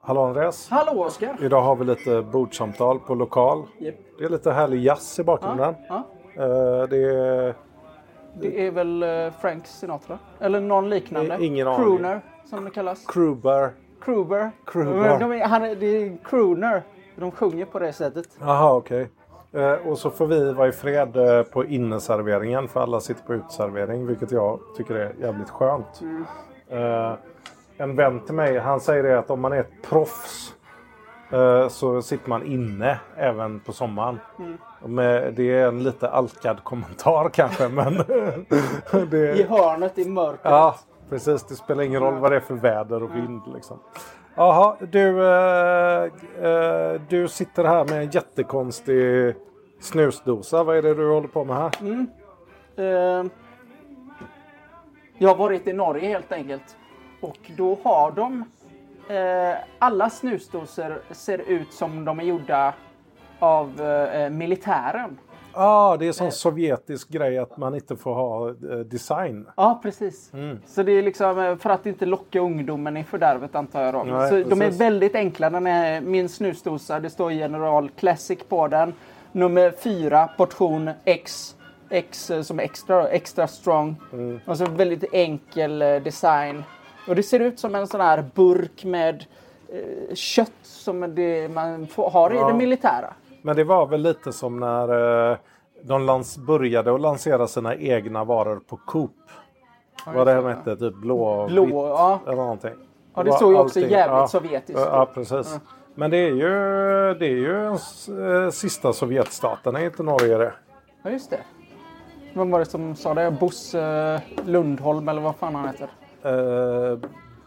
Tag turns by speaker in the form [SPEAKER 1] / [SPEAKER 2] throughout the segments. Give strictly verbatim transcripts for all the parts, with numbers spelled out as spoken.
[SPEAKER 1] Hallå Andreas.
[SPEAKER 2] Hallå Oskar.
[SPEAKER 1] Idag har vi lite bordsamtal på lokal.
[SPEAKER 2] Yep.
[SPEAKER 1] Det är lite härlig jazz i bakgrunden.
[SPEAKER 2] Ja,
[SPEAKER 1] ja. uh, det, är,
[SPEAKER 2] det är väl uh, Frank Sinatra? Eller någon liknande.
[SPEAKER 1] Ingen
[SPEAKER 2] Crooner
[SPEAKER 1] aning.
[SPEAKER 2] som det kallas.
[SPEAKER 1] Kruber.
[SPEAKER 2] Kruber.
[SPEAKER 1] Kruber.
[SPEAKER 2] De är, han, det är crooner. De sjunger på det sättet.
[SPEAKER 1] Jaha, okej. Okay. Uh, och så får vi vara i fred uh, på inneserveringen. För alla sitter på utservering. Vilket jag tycker är jävligt skönt.
[SPEAKER 2] Mm.
[SPEAKER 1] Uh, en vän till mig, han säger det att om man är ett proffs uh, så sitter man inne även på sommaren. Mm. Med, det är en lite alkad kommentar kanske. Men det,
[SPEAKER 2] I hörnet i mörkret.
[SPEAKER 1] Ja, precis. Det spelar ingen roll vad det är för väder och vind. Liksom. Jaha, du, uh, uh, du sitter här med en jättekonstig snusdosa. Vad är det du håller på med här?
[SPEAKER 2] Mm. Uh, jag har varit i Norge helt enkelt. Och då har de... Uh, alla snusdosor ser ut som de är gjorda av uh, militären.
[SPEAKER 1] Ja, ah, det är en sån uh, sovjetisk grej att man inte får ha uh, design.
[SPEAKER 2] Ja, precis.
[SPEAKER 1] Mm.
[SPEAKER 2] Så det är liksom för att inte locka ungdomen i fördärvet antar jag då.
[SPEAKER 1] Nej,
[SPEAKER 2] så
[SPEAKER 1] precis.
[SPEAKER 2] De är väldigt enkla. Den är min snusdosa, det står General Classic på den. Nummer fyra, portion X. X som är extra, extra strong. Mm. Och så väldigt enkel design. Och det ser ut som en sån här burk med eh, kött som det man får, har
[SPEAKER 1] ja.
[SPEAKER 2] i det militära.
[SPEAKER 1] Men det var väl lite som när eh, de lans- började att lansera sina egna varor på Coop. Ja, vad det här hette, typ blå,
[SPEAKER 2] blå
[SPEAKER 1] vitt
[SPEAKER 2] ja.
[SPEAKER 1] eller någonting.
[SPEAKER 2] Ja, det såg ju också
[SPEAKER 1] allting.
[SPEAKER 2] jävligt
[SPEAKER 1] ja.
[SPEAKER 2] sovjetiskt.
[SPEAKER 1] Ja, precis. Ja. Men det är ju, det är ju en äh, sista Sovjetstaten, är inte Norge det?
[SPEAKER 2] Ja, just det. Vem var det som sa det? Bosse Lundholm eller vad fan han heter?
[SPEAKER 1] Uh,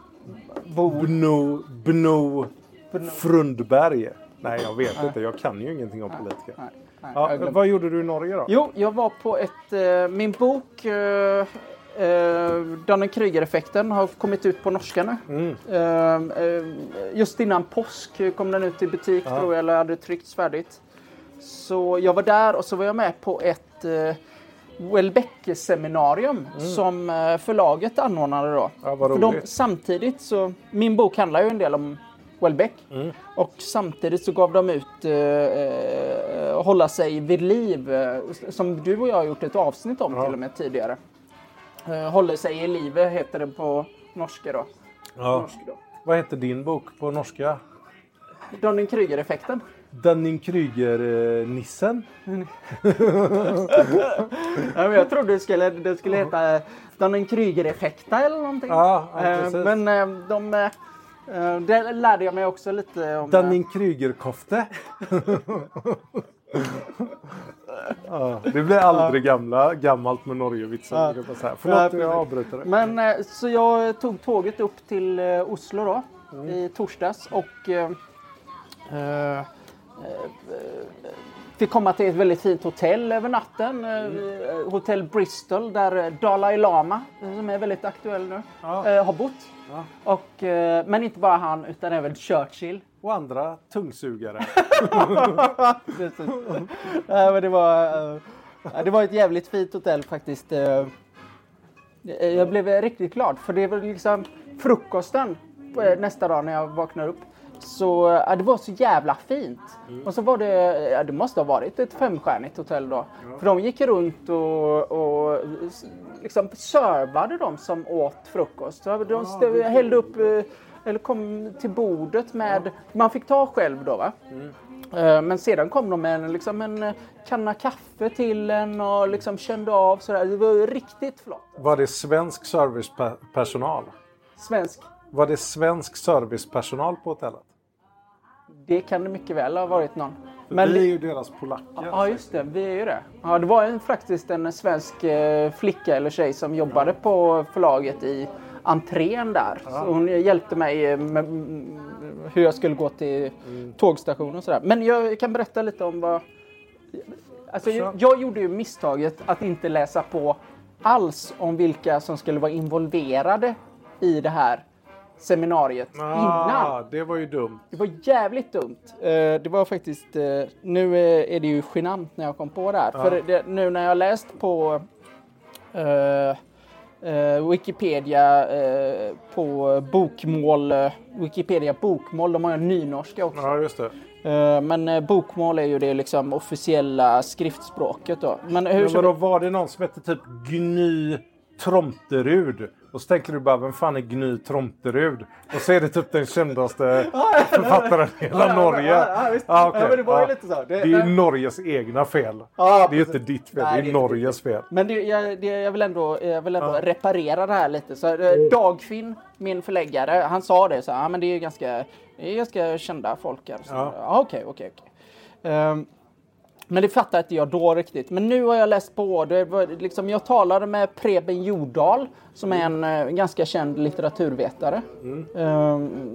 [SPEAKER 1] Bno, Bno, Bno Frundberg. Nej, jag vet nej. inte. Jag kan ju ingenting om nej, politiker. Nej, nej, ja, vad gjorde du i Norge då?
[SPEAKER 2] Jo, jag var på ett... Uh, min bok... Uh, Uh, Dunning-Kruger-effekten har kommit ut på norska nu. Mm. Uh, uh, just innan påsk kom den ut i butik ja. tror jag, eller hade tryckts färdigt. Så jag var där och så var jag med på ett uh, Welbeck-seminarium mm. som uh, förlaget anordnade då.
[SPEAKER 1] Ja,
[SPEAKER 2] För de, samtidigt så, min bok handlar ju en del om Welbeck. Mm. Och samtidigt så gav de ut uh, uh, Hålla sig vid liv, uh, som du och jag har gjort ett avsnitt om ja. till och med tidigare. Uh, Håller sig i livet heter det på norska då.
[SPEAKER 1] Ja.
[SPEAKER 2] Norska då.
[SPEAKER 1] Vad heter din bok på norska?
[SPEAKER 2] Dunning-Kruger-effekten.
[SPEAKER 1] Dunning-Kruger-nissen?
[SPEAKER 2] ja, men jag trodde det skulle, det skulle heta Dunning-Kruger-effekta eller någonting.
[SPEAKER 1] Ja, ja,
[SPEAKER 2] uh, men uh, de... Uh, det lärde jag mig också lite om...
[SPEAKER 1] Dunning-Kruger-kofte. Ja, det blir aldrig gamla, gammalt med Norge-vitsar. Ja. Förlåt, jag avbryter det.
[SPEAKER 2] Men så jag tog tåget upp till Oslo då, mm. i torsdags och uh, uh, fick komma till ett väldigt fint hotell över natten. Mm. Hotell Bristol där Dalai Lama, som är väldigt aktuell nu, ja. uh, har bott. Ja. Och, uh, men inte bara han utan även Churchill.
[SPEAKER 1] Och andra tungsugare.
[SPEAKER 2] ja, men det, var, uh, det var ett jävligt fint hotell faktiskt. Uh, jag blev riktigt glad. För det var liksom frukosten uh, nästa dag när jag vaknade upp. Så uh, det var så jävla fint. Mm. Och så var det, ja, det måste ha varit ett femstjärnigt hotell då. Ja. För de gick runt och, och liksom servade de som åt frukost. Så de st- hällde upp... Uh, eller kom till bordet med... Ja. Man fick ta själv då va? Mm. Uh, men sedan kom de med en, liksom en kanna kaffe till en och liksom kände av sådär. Det var riktigt flott.
[SPEAKER 1] Var det svensk servicepersonal?
[SPEAKER 2] Svensk?
[SPEAKER 1] Var det svensk servicepersonal på hotellet?
[SPEAKER 2] Det kan det mycket väl ha varit någon.
[SPEAKER 1] Men vi är ju deras polacker.
[SPEAKER 2] Ja just det, vi är ju det. Ja, det var en, faktiskt en svensk eh, flicka eller tjej som jobbade ja. på förlaget i entrén där. Ja. Så hon hjälpte mig med hur jag skulle gå till mm. tågstationen och sådär. Men jag kan berätta lite om vad... Alltså jag, jag gjorde ju misstaget att inte läsa på alls om vilka som skulle vara involverade i det här seminariet ah, innan.
[SPEAKER 1] Det var ju dumt.
[SPEAKER 2] Det var jävligt dumt. Det var faktiskt... Nu är det ju genant när jag kom på det här. Ah. För det, nu när jag läst på... Uh, eh, Wikipedia eh, på bokmål. Eh, Wikipedia bokmål, de har ju nynorska också.
[SPEAKER 1] Ja, just det.
[SPEAKER 2] Eh, men eh, bokmål är ju det liksom officiella skriftspråket då. Men hur
[SPEAKER 1] men vadå, var det någon som hette typ Gny Tromterud? Och så tänker du bara, vem fan är Gny Tromterud? Och så är det typ den kändaste författaren i hela
[SPEAKER 2] ja,
[SPEAKER 1] Norge.
[SPEAKER 2] Ja, ja, ja,
[SPEAKER 1] ah, okay.
[SPEAKER 2] ja, men det var ju
[SPEAKER 1] ja.
[SPEAKER 2] lite så. Det,
[SPEAKER 1] det är ju Norges egna fel.
[SPEAKER 2] Ja,
[SPEAKER 1] det är ju inte ditt fel, nej, det är Norges fel.
[SPEAKER 2] Men det, jag, det, jag vill ändå, jag vill ändå ja. reparera det här lite. Så, mm. Dagfinn, min förläggare, han sa det så ja, men det är ganska, det är ganska kända folk här. Ja, okej, okej, okej. Men det fattar inte jag då riktigt. Men nu har jag läst på. Det var, liksom, jag talade med Preben Jordahl som är en uh, ganska känd litteraturvetare. Mm. Uh, uh,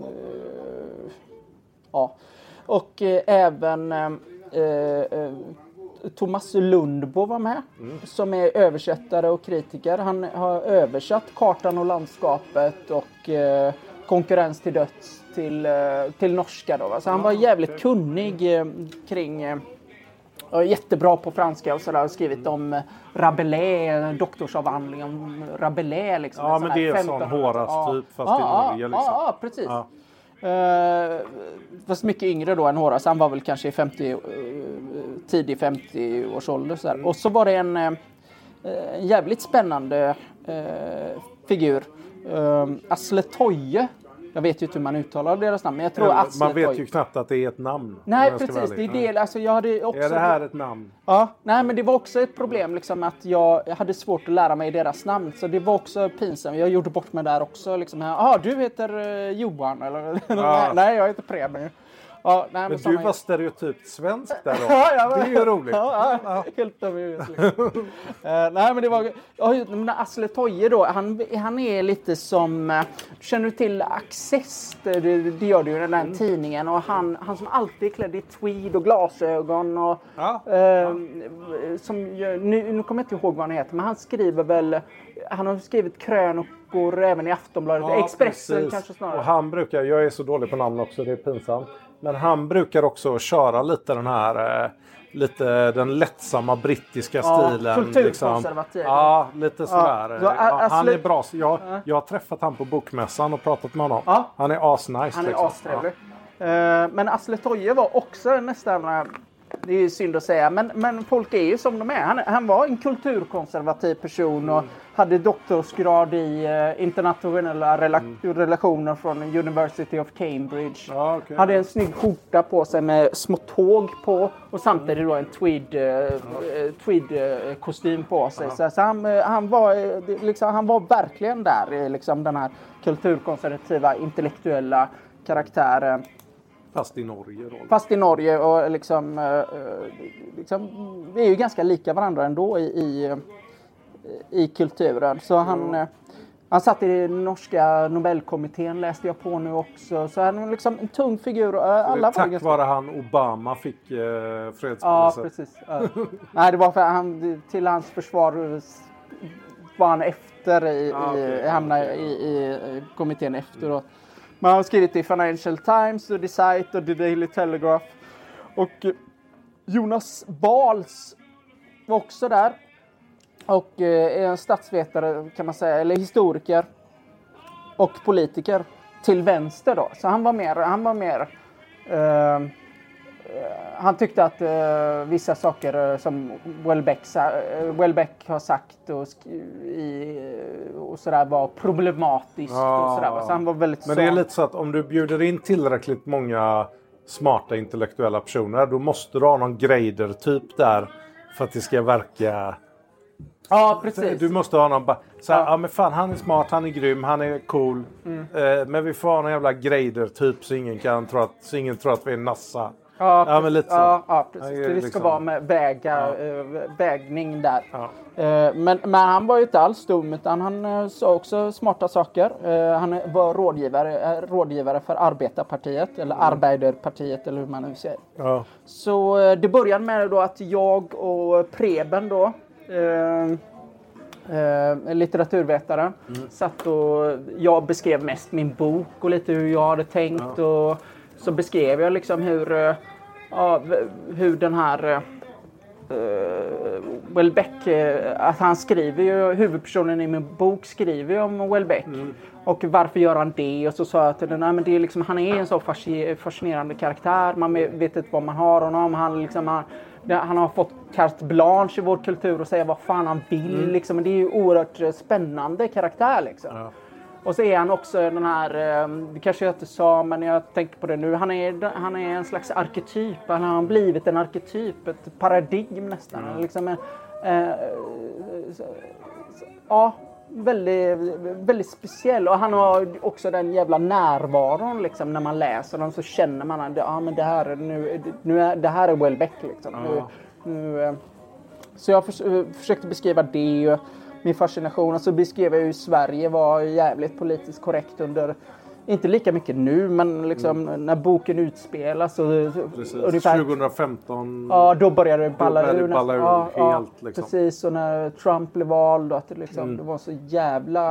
[SPEAKER 2] ja. Och uh, även uh, uh, Thomas Lundbo var med. Mm. Som är översättare och kritiker. Han har översatt Kartan och landskapet och uh, Konkurrens till döds till, uh, till norska. Då, va? Så han var jävligt kunnig uh, kring... Uh, Jag är jättebra på franska och sådär. Jag har skrivit om Rabelais, doktorsavhandling om Rabelais. Liksom,
[SPEAKER 1] ja, men det är sån Horace typ, fast
[SPEAKER 2] ja,
[SPEAKER 1] i Norge. Liksom.
[SPEAKER 2] Ja, ja, precis. Ja. Uh, fast mycket yngre då än Horace. Han var väl kanske i femtio, uh, tidig femtio-årsålder. Så mm. Och så var det en, uh, en jävligt spännande uh, figur. Uh, Asle Toje. Jag vet ju inte hur man uttalar deras namn, men jag tror att
[SPEAKER 1] man vet ju knappt att det är ett namn.
[SPEAKER 2] Nej, precis. Det är del, alltså jag hade också...
[SPEAKER 1] Är det här ett namn?
[SPEAKER 2] Ja, nej, men det var också ett problem liksom att jag hade svårt att lära mig deras namn, så det var också pinsamt. Jag gjorde bort mig där också liksom. Ja, du heter uh, Johan eller ja. Nej, jag heter Preben. Ja, nej,
[SPEAKER 1] men, men du var stereotypt svensk där då.
[SPEAKER 2] Ja, ja,
[SPEAKER 1] det är ju roligt.
[SPEAKER 2] Ja, ja, helt överhuvud. Liksom. uh, nej, men det var... Ja, men Asle Toje då, han, han är lite som... Uh, känner du till Access? Det, det gör du ju i den där mm. tidningen. Och han, han som alltid är klädd i tweed och glasögon. Och,
[SPEAKER 1] ja.
[SPEAKER 2] Uh, ja. Som, nu, nu kommer jag inte ihåg vad han heter, men han skriver väl... Han har skrivit krönikor även i Aftonbladet. Ja, Expressen precis. Kanske snarare.
[SPEAKER 1] Och han brukar... Jag är så dålig på namn också, det är pinsamt. Men han brukar också köra lite den här, eh, lite den lättsamma brittiska
[SPEAKER 2] ja,
[SPEAKER 1] stilen.
[SPEAKER 2] Kulturkonservativ.
[SPEAKER 1] Liksom. Ja, lite sådär.
[SPEAKER 2] Ja,
[SPEAKER 1] ja, han är bra. Jag, jag har träffat han på bokmässan och pratat med honom. Ja. Han är asnice.
[SPEAKER 2] Han är
[SPEAKER 1] liksom.
[SPEAKER 2] astrevlig. Ja. Uh, men Asle Toje var också nästan... Det är ju synd att säga, men, men folk är ju som de är. Han, han var en kulturkonservativ person och mm. hade doktorsgrad i uh, internationella rela- mm. relationer från University of Cambridge.
[SPEAKER 1] Ja, okay.
[SPEAKER 2] Hade en snygg skjorta på sig med små tåg på och samtidigt då en tweed, uh, uh, tweed uh, kostym på sig. Så, så han, uh, han, var, uh, liksom, han var verkligen där i liksom, den här kulturkonservativa intellektuella karaktären.
[SPEAKER 1] Fast i Norge då.
[SPEAKER 2] Fast i Norge och liksom, eh, liksom vi är ju ganska lika varandra ändå i, i, i kulturen. Så han, mm. eh, han satt i norska Nobelkommittén, läste jag på nu också. Så han är liksom en tung figur. Och, eh, alla
[SPEAKER 1] tack
[SPEAKER 2] ganska...
[SPEAKER 1] vare han Obama fick eh, fredspriset.
[SPEAKER 2] Ja, precis. Ja. Nej, det var för han, till hans försvar var han efter i, ah, okay. i, hamnade i, i kommittén efteråt. Man har skrivit i Financial Times, och The Site och The Daily Telegraph. Och Jonas Bals var också där. Och är en statsvetare kan man säga, eller historiker. Och politiker till vänster då. Så han var mer, han var mer... Uh, han tyckte att uh, vissa saker uh, som Welbeck, uh, Welbeck har sagt och, i, och sådär var problematiskt. Ja, och sådär. Så han var väldigt
[SPEAKER 1] men
[SPEAKER 2] så...
[SPEAKER 1] det är lite så att om du bjuder in tillräckligt många smarta intellektuella personer, då måste du ha någon grader typ där för att det ska verka...
[SPEAKER 2] Ja, precis.
[SPEAKER 1] Du måste ha någon bara... Så här, ja. ja, men fan, han är smart, han är grym, han är cool. Mm. Uh, men vi får ha någon jävla grader typ så ingen kan tro att, så ingen tror att vi är NASA.
[SPEAKER 2] Ja,
[SPEAKER 1] ja, men lite så.
[SPEAKER 2] Ja, ja, precis. Det, det ska
[SPEAKER 1] liksom...
[SPEAKER 2] vara med väga, ja. vägning där.
[SPEAKER 1] Ja.
[SPEAKER 2] Men, men han var ju inte alls dum, utan han sa också smarta saker. Han var rådgivare, rådgivare för Arbetarpartiet, eller mm. Arbeiderpartiet, eller hur man nu säger.
[SPEAKER 1] Ja.
[SPEAKER 2] Så det började med då att jag och Preben då, eh, eh, litteraturvetaren, mm. satt och jag beskrev mest min bok och lite hur jag hade tänkt ja. och så beskrev jag liksom hur, ja, hur den här uh, Welbeck, uh, att han skriver ju, huvudpersonen i min bok skriver ju om Welbeck. Mm. Och varför gör han det? Och så sa jag till den, nej, men det är liksom, han är en så fascinerande karaktär. Man vet inte vad man har honom. Han, liksom, han, han har fått carte blanche i vår kultur och säga vad fan han vill. Mm. Liksom. Det är ju oerhört spännande karaktär. Liksom. Ja. Och så är han också den här, det kanske jag inte sa, men jag tänker på det nu. Han är, han är en slags arketyp. Han har blivit en arketyp, ett paradigm nästan. Mm. Liksom en, eh, så, så, ja. Väldigt, väldigt speciell, och han har också den jävla närvaron liksom, när man läser den så känner man att ja, men det här nu, nu är det här är Welbeck liksom. Ja. Nu, nu, så jag för, försökte beskriva det, min fascination, och så beskrev jag ju Sverige var jävligt politiskt korrekt under, inte lika mycket nu, men liksom mm. när boken utspelas och,
[SPEAKER 1] ungefär, tjugo femton,
[SPEAKER 2] ja, då började det balla
[SPEAKER 1] då
[SPEAKER 2] ur,
[SPEAKER 1] balla ur
[SPEAKER 2] ja,
[SPEAKER 1] helt
[SPEAKER 2] ja,
[SPEAKER 1] liksom.
[SPEAKER 2] Precis, och när Trump blev vald att det, liksom, mm. det var så jävla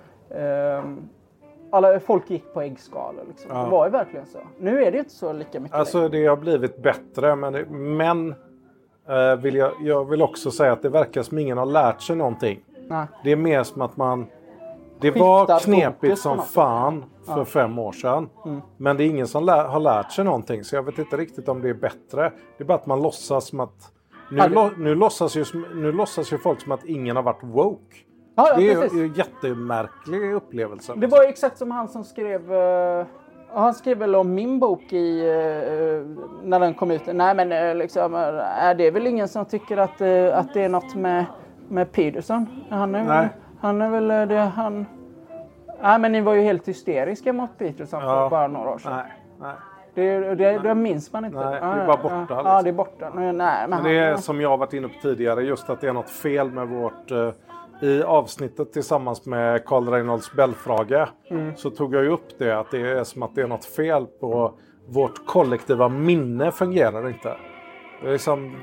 [SPEAKER 2] eh, alla folk gick på äggskalor liksom. Ja. Det var ju verkligen så. Nu är det inte så lika mycket.
[SPEAKER 1] Alltså längre. Det har blivit bättre, men, det, men eh, vill jag, jag vill också säga att det verkar som ingen har lärt sig någonting. Nej. Det är mer som att man det var knepigt som fan för ja. fem år sedan. Mm. Men det är ingen som lär, har lärt sig någonting. Så jag vet inte riktigt om det är bättre. Det är bara att man låtsas som att... Nu, ja, det... lo, nu, låtsas, ju, nu låtsas ju folk som att ingen har varit woke.
[SPEAKER 2] Ja, ja,
[SPEAKER 1] det är ju en jättemärklig upplevelse.
[SPEAKER 2] Det var exakt som han som skrev... Uh, han skrev väl om min bok i, uh, när den kom ut. Nej, men uh, liksom, uh, det är väl ingen som tycker att, uh, att det är något med, med Peterson. Han är, Nej. Han är väl det... Han... Nej, men ni var ju helt hysteriska mot Peterson för ja. bara några år sedan. Nej, nej. Det, det, det minns man inte.
[SPEAKER 1] Nej, det är bara borta. Ja,
[SPEAKER 2] liksom. Ja, det är borta. Nej, men
[SPEAKER 1] men det är som jag har varit inne på tidigare, just att det är något fel med vårt... Uh, I avsnittet tillsammans med Carl Reinholds Belfrage mm. så tog jag ju upp det, att det är som att det är något fel på vårt kollektiva minne fungerar inte. Det är liksom...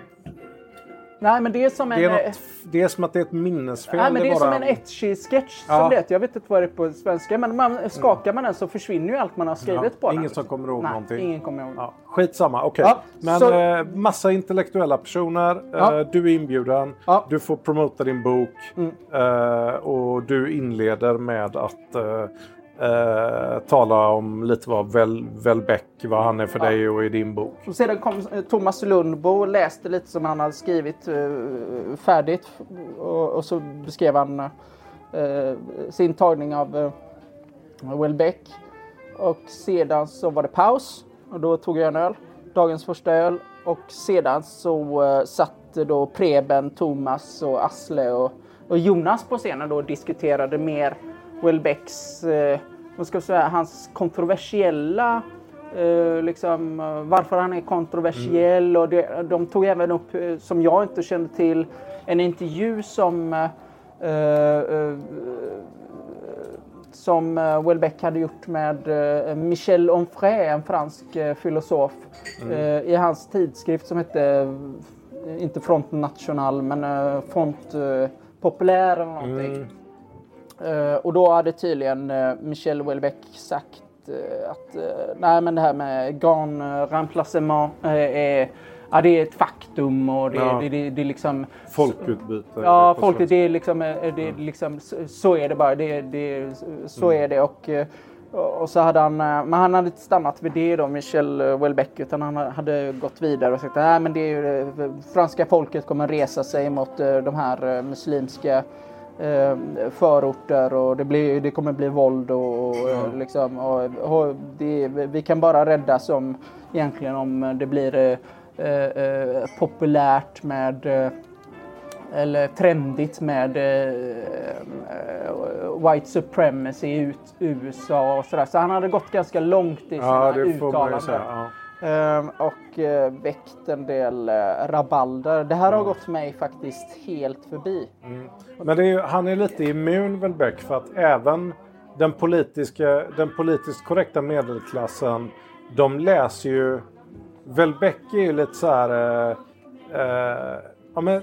[SPEAKER 2] Nej, men det är som en...
[SPEAKER 1] Det är, något, det är som att det är ett minnesfel.
[SPEAKER 2] Nej, men det är
[SPEAKER 1] bara...
[SPEAKER 2] som en etchy-sketch ja. som det. Jag vet inte vad det är på svenska. Men man, skakar man den så försvinner ju allt man har skrivit ja, på
[SPEAKER 1] ingen
[SPEAKER 2] den.
[SPEAKER 1] Som kommer ihåg
[SPEAKER 2] Nej,
[SPEAKER 1] någonting.
[SPEAKER 2] ingen kommer ihåg.
[SPEAKER 1] Ja, skitsamma, okej. Okay. Ja, men så... eh, massa intellektuella personer. Ja. Eh, du är inbjuden. Ja. Du får promota din bok. Mm. Eh, och du inleder med att... Eh, Uh, tala om lite vad Wel- Welbeck, vad han är för ja. dig och i din bok.
[SPEAKER 2] Och sedan kom Thomas Lundbo och läste lite som han hade skrivit uh, färdigt och, och så beskrev han uh, sin tagning av uh, Welbeck. Och sedan så var det paus och då tog jag en öl, dagens första öl, och sedan så uh, satt då Preben, Thomas och Asle och, och Jonas på scenen då och diskuterade mer Welbecks, eh, vad ska jag säga, hans kontroversiella, eh, liksom, varför han är kontroversiell. Mm. Och det, de tog även upp, eh, som jag inte kände till, en intervju som eh, eh, som Welbeck hade gjort med eh, Michel Onfray, en fransk eh, filosof, mm. eh, i hans tidskrift som hette, eh, inte Front National, men eh, Front eh, Populaire eller någonting. Mm. Uh, och då hade tydligen uh, Michel Welbeck sagt uh, att uh, nej, men det här med grand uh, remplacement uh, är, ja, det är ett faktum och det, ja. det, det, det är liksom
[SPEAKER 1] folkutbyte.
[SPEAKER 2] Ja, folk, det är liksom, det är liksom så, så är det bara, det, det, så mm. är det och uh, och så hade han, men han hade inte stannat vid det då, Michel Welbeck, utan han hade gått vidare och sagt nej, men det är ju, franska folket kommer resa sig mot de här muslimska förorter och det, blir, det kommer bli våld och, och mm. liksom, och, och det, vi kan bara rädda som egentligen om det blir eh, eh, populärt med eh, eller trendigt med eh, white supremacy i U S A och sådär. Så han hade gått ganska långt i sina
[SPEAKER 1] ja,
[SPEAKER 2] uttalanden. Um, och uh, väckt en del uh, rabalder. Det här mm. har gått mig faktiskt helt förbi.
[SPEAKER 1] Mm. Men det är ju, han är lite immun, Welbeck, för att även den politiska, den politiskt korrekta medelklassen, de läser ju... Welbeck är ju lite så här... Uh, uh, ja, men,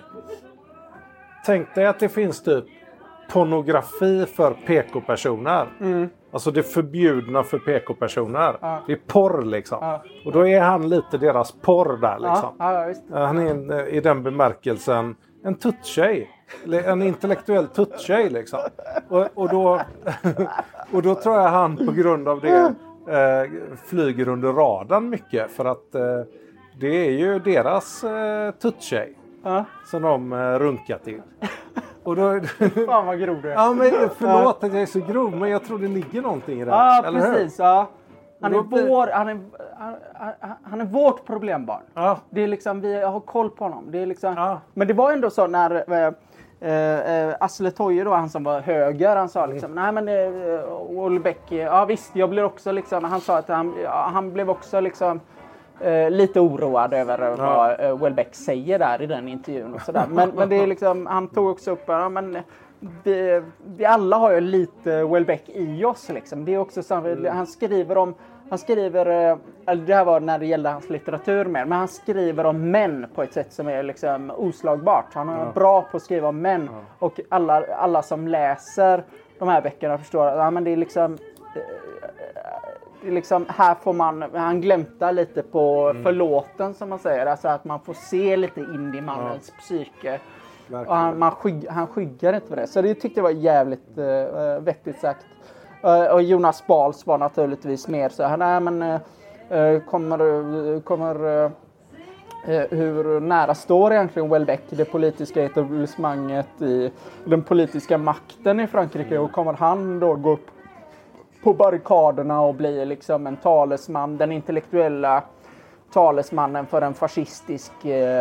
[SPEAKER 1] tänk dig att det finns typ pornografi för P K-personer. Mm. Alltså det förbjudna för P K-personer.
[SPEAKER 2] Ja.
[SPEAKER 1] Det är porr liksom.
[SPEAKER 2] Ja.
[SPEAKER 1] Och då är han lite deras porr där liksom.
[SPEAKER 2] Ja, ja, visst.
[SPEAKER 1] Han är en, i den bemärkelsen en tuttjej. En intellektuell tuttjej liksom. Och, och, då, och då tror jag han på grund av det eh, flyger under radarn mycket. För att eh, det är ju deras eh, tuttjej
[SPEAKER 2] Ja.
[SPEAKER 1] som de eh, runkar till. Och då,
[SPEAKER 2] Fan vad grov du är.
[SPEAKER 1] ja, men förlåt att jag är så grov, men jag tror det ligger någonting i det.
[SPEAKER 2] Ja,
[SPEAKER 1] eller hur?
[SPEAKER 2] precis. Ja. Han, är
[SPEAKER 1] Och då blir-
[SPEAKER 2] vår, han, är, han, han, han är vårt problembarn.
[SPEAKER 1] Ja.
[SPEAKER 2] Det är liksom, vi har koll på honom. Det är liksom,
[SPEAKER 1] Ja.
[SPEAKER 2] Men det var ändå så när eh, eh, Asle Toje då, han som var höger, han sa liksom, nej men eh, Welbeck, ja visst, jag blir också liksom, han sa att han, ja, han blev också liksom eh, lite oroad över eh,
[SPEAKER 1] Ja.
[SPEAKER 2] vad eh, Welbeck säger där i den intervjun och sådär. Men, men det är liksom, han tog också upp, ja men vi, vi alla har ju lite Welbeck i oss liksom. Det är också så,
[SPEAKER 1] Mm.
[SPEAKER 2] han skriver om Han skriver, eh, eller det här var när det gällde hans litteratur mer, men han skriver om män på ett sätt som är liksom oslagbart. Han är
[SPEAKER 1] Ja.
[SPEAKER 2] bra på att skriva om män.
[SPEAKER 1] Ja.
[SPEAKER 2] Och alla, alla som läser de här böckerna förstår att ja, men det är liksom, eh, det är liksom, här får man, han glämtar lite på
[SPEAKER 1] Mm.
[SPEAKER 2] förlåten som man säger. Alltså att man får se lite in i mannens psyke.
[SPEAKER 1] Verkligen.
[SPEAKER 2] Och han, man skygg, han skyggar inte för det. Så det tyckte jag var jävligt uh, vettigt sagt. Uh, och Jonas Bals var naturligtvis mer så här, nej men uh, kommer, uh, kommer uh, uh, hur nära står egentligen Welbeck det politiska etablissemanget i den politiska makten i Frankrike, och kommer han då gå upp på barrikaderna och bli liksom en talesman, den intellektuella talesmannen för en fascistisk uh,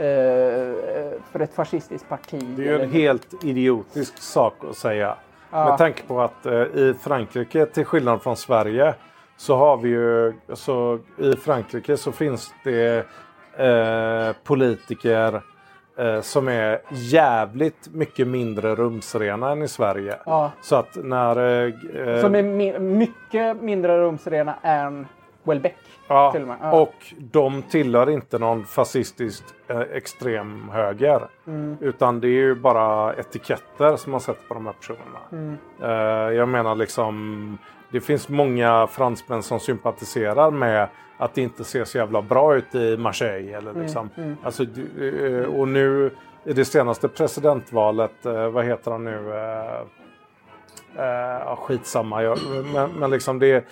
[SPEAKER 2] för ett fascistiskt parti.
[SPEAKER 1] Det är ju en helt idiotisk sak att säga.
[SPEAKER 2] Ja.
[SPEAKER 1] Med tanke på att eh, i Frankrike, till skillnad från Sverige, så har vi ju, så i Frankrike så finns det eh, politiker eh, som är jävligt mycket mindre rumsrena än i Sverige.
[SPEAKER 2] Ja.
[SPEAKER 1] Så att när... Eh,
[SPEAKER 2] Som är mi- mycket mindre rumsrena än Welbeck.
[SPEAKER 1] ja,
[SPEAKER 2] till och med. Ja.
[SPEAKER 1] och de tillhör inte någon fascistisk eh, extrem höger.
[SPEAKER 2] Mm.
[SPEAKER 1] Utan det är ju bara etiketter som man sätter på de här personerna.
[SPEAKER 2] Mm.
[SPEAKER 1] Eh, jag menar liksom, det finns många fransmän som sympatiserar med att det inte ser så jävla bra ut i Marseille. Eller liksom.
[SPEAKER 2] Mm. Mm.
[SPEAKER 1] Alltså, eh, och nu i det senaste presidentvalet, eh, vad heter han nu? Eh, eh, ja, skitsamma. Jag, men, men liksom det